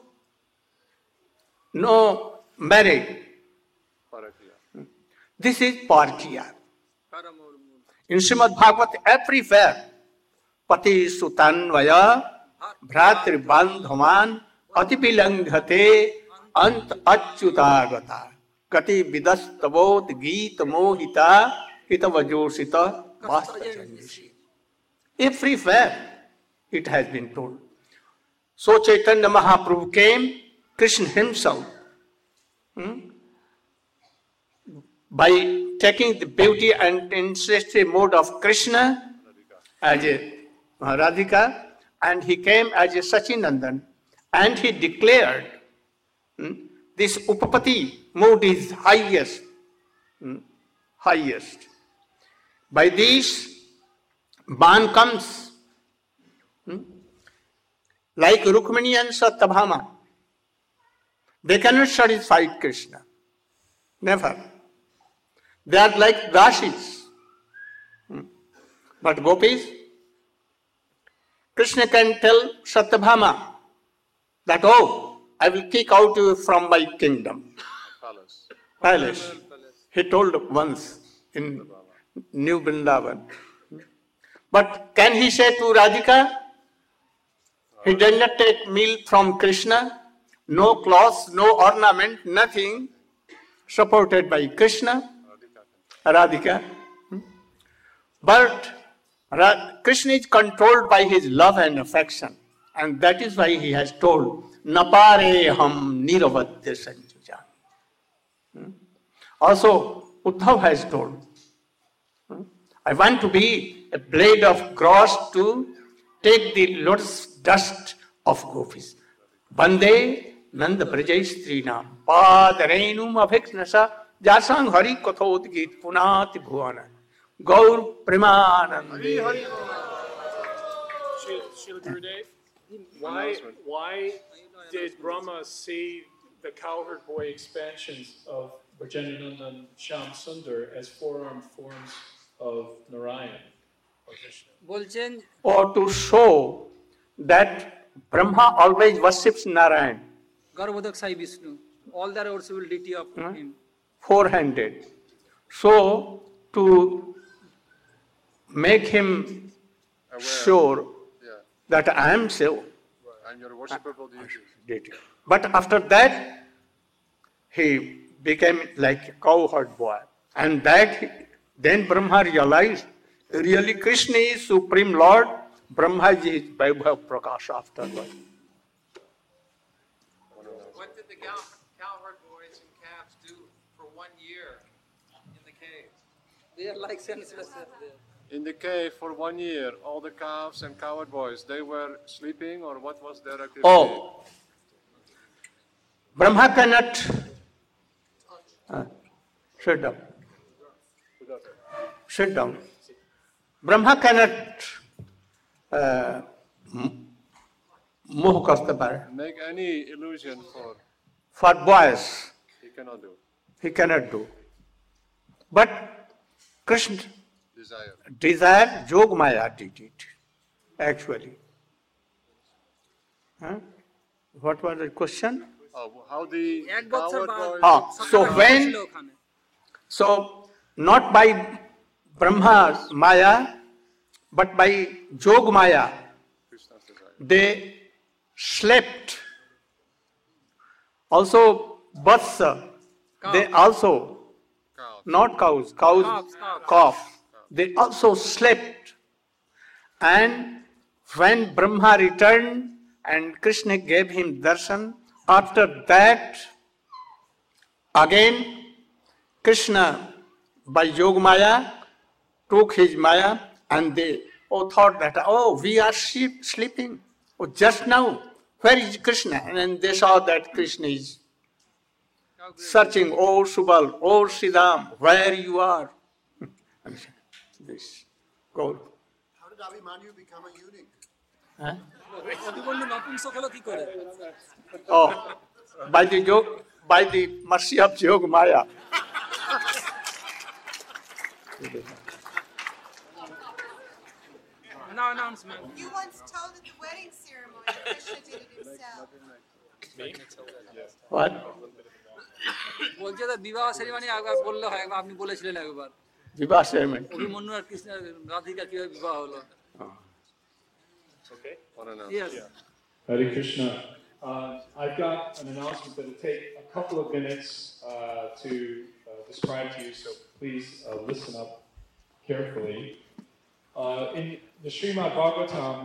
no marriage. Correct, yeah. This is Parkiya. Paramur. In Srimad Bhagavat, everywhere, Pati Sutanvaya, Bhratri Bandhaman, Atipilanghate, Ant Achyutagata, Kati Vidastavod Geet Mohita, Hitavajosita, Basta Janjishi. Everywhere it has been told. So Chaitanya Mahaprabhu came, Krishna himself, hmm, by taking the beauty and ancestral mode of Krishna as a Radhika, and he came as a Sachinandan, and he declared hmm, this Upapati mode is highest, hmm, highest. By this, Ban comes hmm, like Rukmini and Satyabhama. They cannot satisfy Krishna. Never. They are like Dashis. Hmm. But gopis, Krishna can tell Satyabhama that, oh, I will kick out you from my kingdom, Palace. palace. He told once in New Vrindavan, But can he say to Radhika, he did not take meal from Krishna, no clothes, no ornament, nothing, supported by Krishna, Radhika. But Krishna is controlled by his love and affection. And that is why he has told, Napare ham niravadya sanjuja. Also, Uddhav has told, I want to be a blade of grass to take the lotus dust of gopis. Bande nanda brajai strinam padarenum abhiksnasa jasang hari kathodgit punati bhuvana gaur premanande. Srila Gurudev, why, why did Brahma see the cowherd boy expansions of Brajenananda and Shyam Sundar as four-armed forms of Narayan or Krishna? বলছেন Or to show that Brahma always worships Narayan, গর্ভোদক Sai Vishnu, all the worshipable deity of him. four-handed. So, to make him sure Yeah. that I am so And your worshipable deity. deity. But after that, he became like a cowherd boy. And that, then Brahma realized, really Krishna is Supreme Lord, Brahma is Vaibhav Prakash afterward. What did the cow- cowherd boys and calves do for one year in the cave? They are like senseless. In the cave for one year, all the calves and cowherd boys, they were sleeping, or what was their activity? Oh, Brahma cannot uh, sit down. Sit down. Brahma cannot uh, মোহ করতে পারে। Make any illusion for For boys, he cannot do. he cannot do. But Krishna Desire. desire, Jog Maya did it, actually. Huh? What was the question? Oh, how the এক বছর cowherd boys? Ah, so when, so not by Brahma's Maya, but by Jog Maya, Krishna's desire. they slept. Also, Vatsa, they also, Cows. not cows, cows, Calves, calves. calf, they also slept. And when Brahma returned and Krishna gave him darshan, after that, again, Krishna, by Yoga Maya, took his Maya and they all thought that, oh, we are sleep, sleeping. Oh, just now, where is Krishna? And then they saw that Krishna is searching, oh, Subal, oh, Siddham, where you are. This, go. How did Abhimanyu become a eunuch? Huh? Abhimanyu নপুংসক হলো কি করে? Oh, by the Jog, by the mercy of Yoga Maya. No announcement. You once told at the wedding ceremony Krishna did it himself. What? বলছে যে বিবাহ ceremony একবার বললে হয়, একবার আপনি বলেছিলেন একবার Vivah ceremony. অভিমন্যু আর কৃষ্ণ রাধিকা কিভাবে বিবাহ হলো। Okay. What an Yes. Hare Krishna. Uh, I've got an announcement that will take a couple of minutes uh, to uh, describe to you, so please uh, listen up carefully. Uh, in the Srimad Bhagavatam,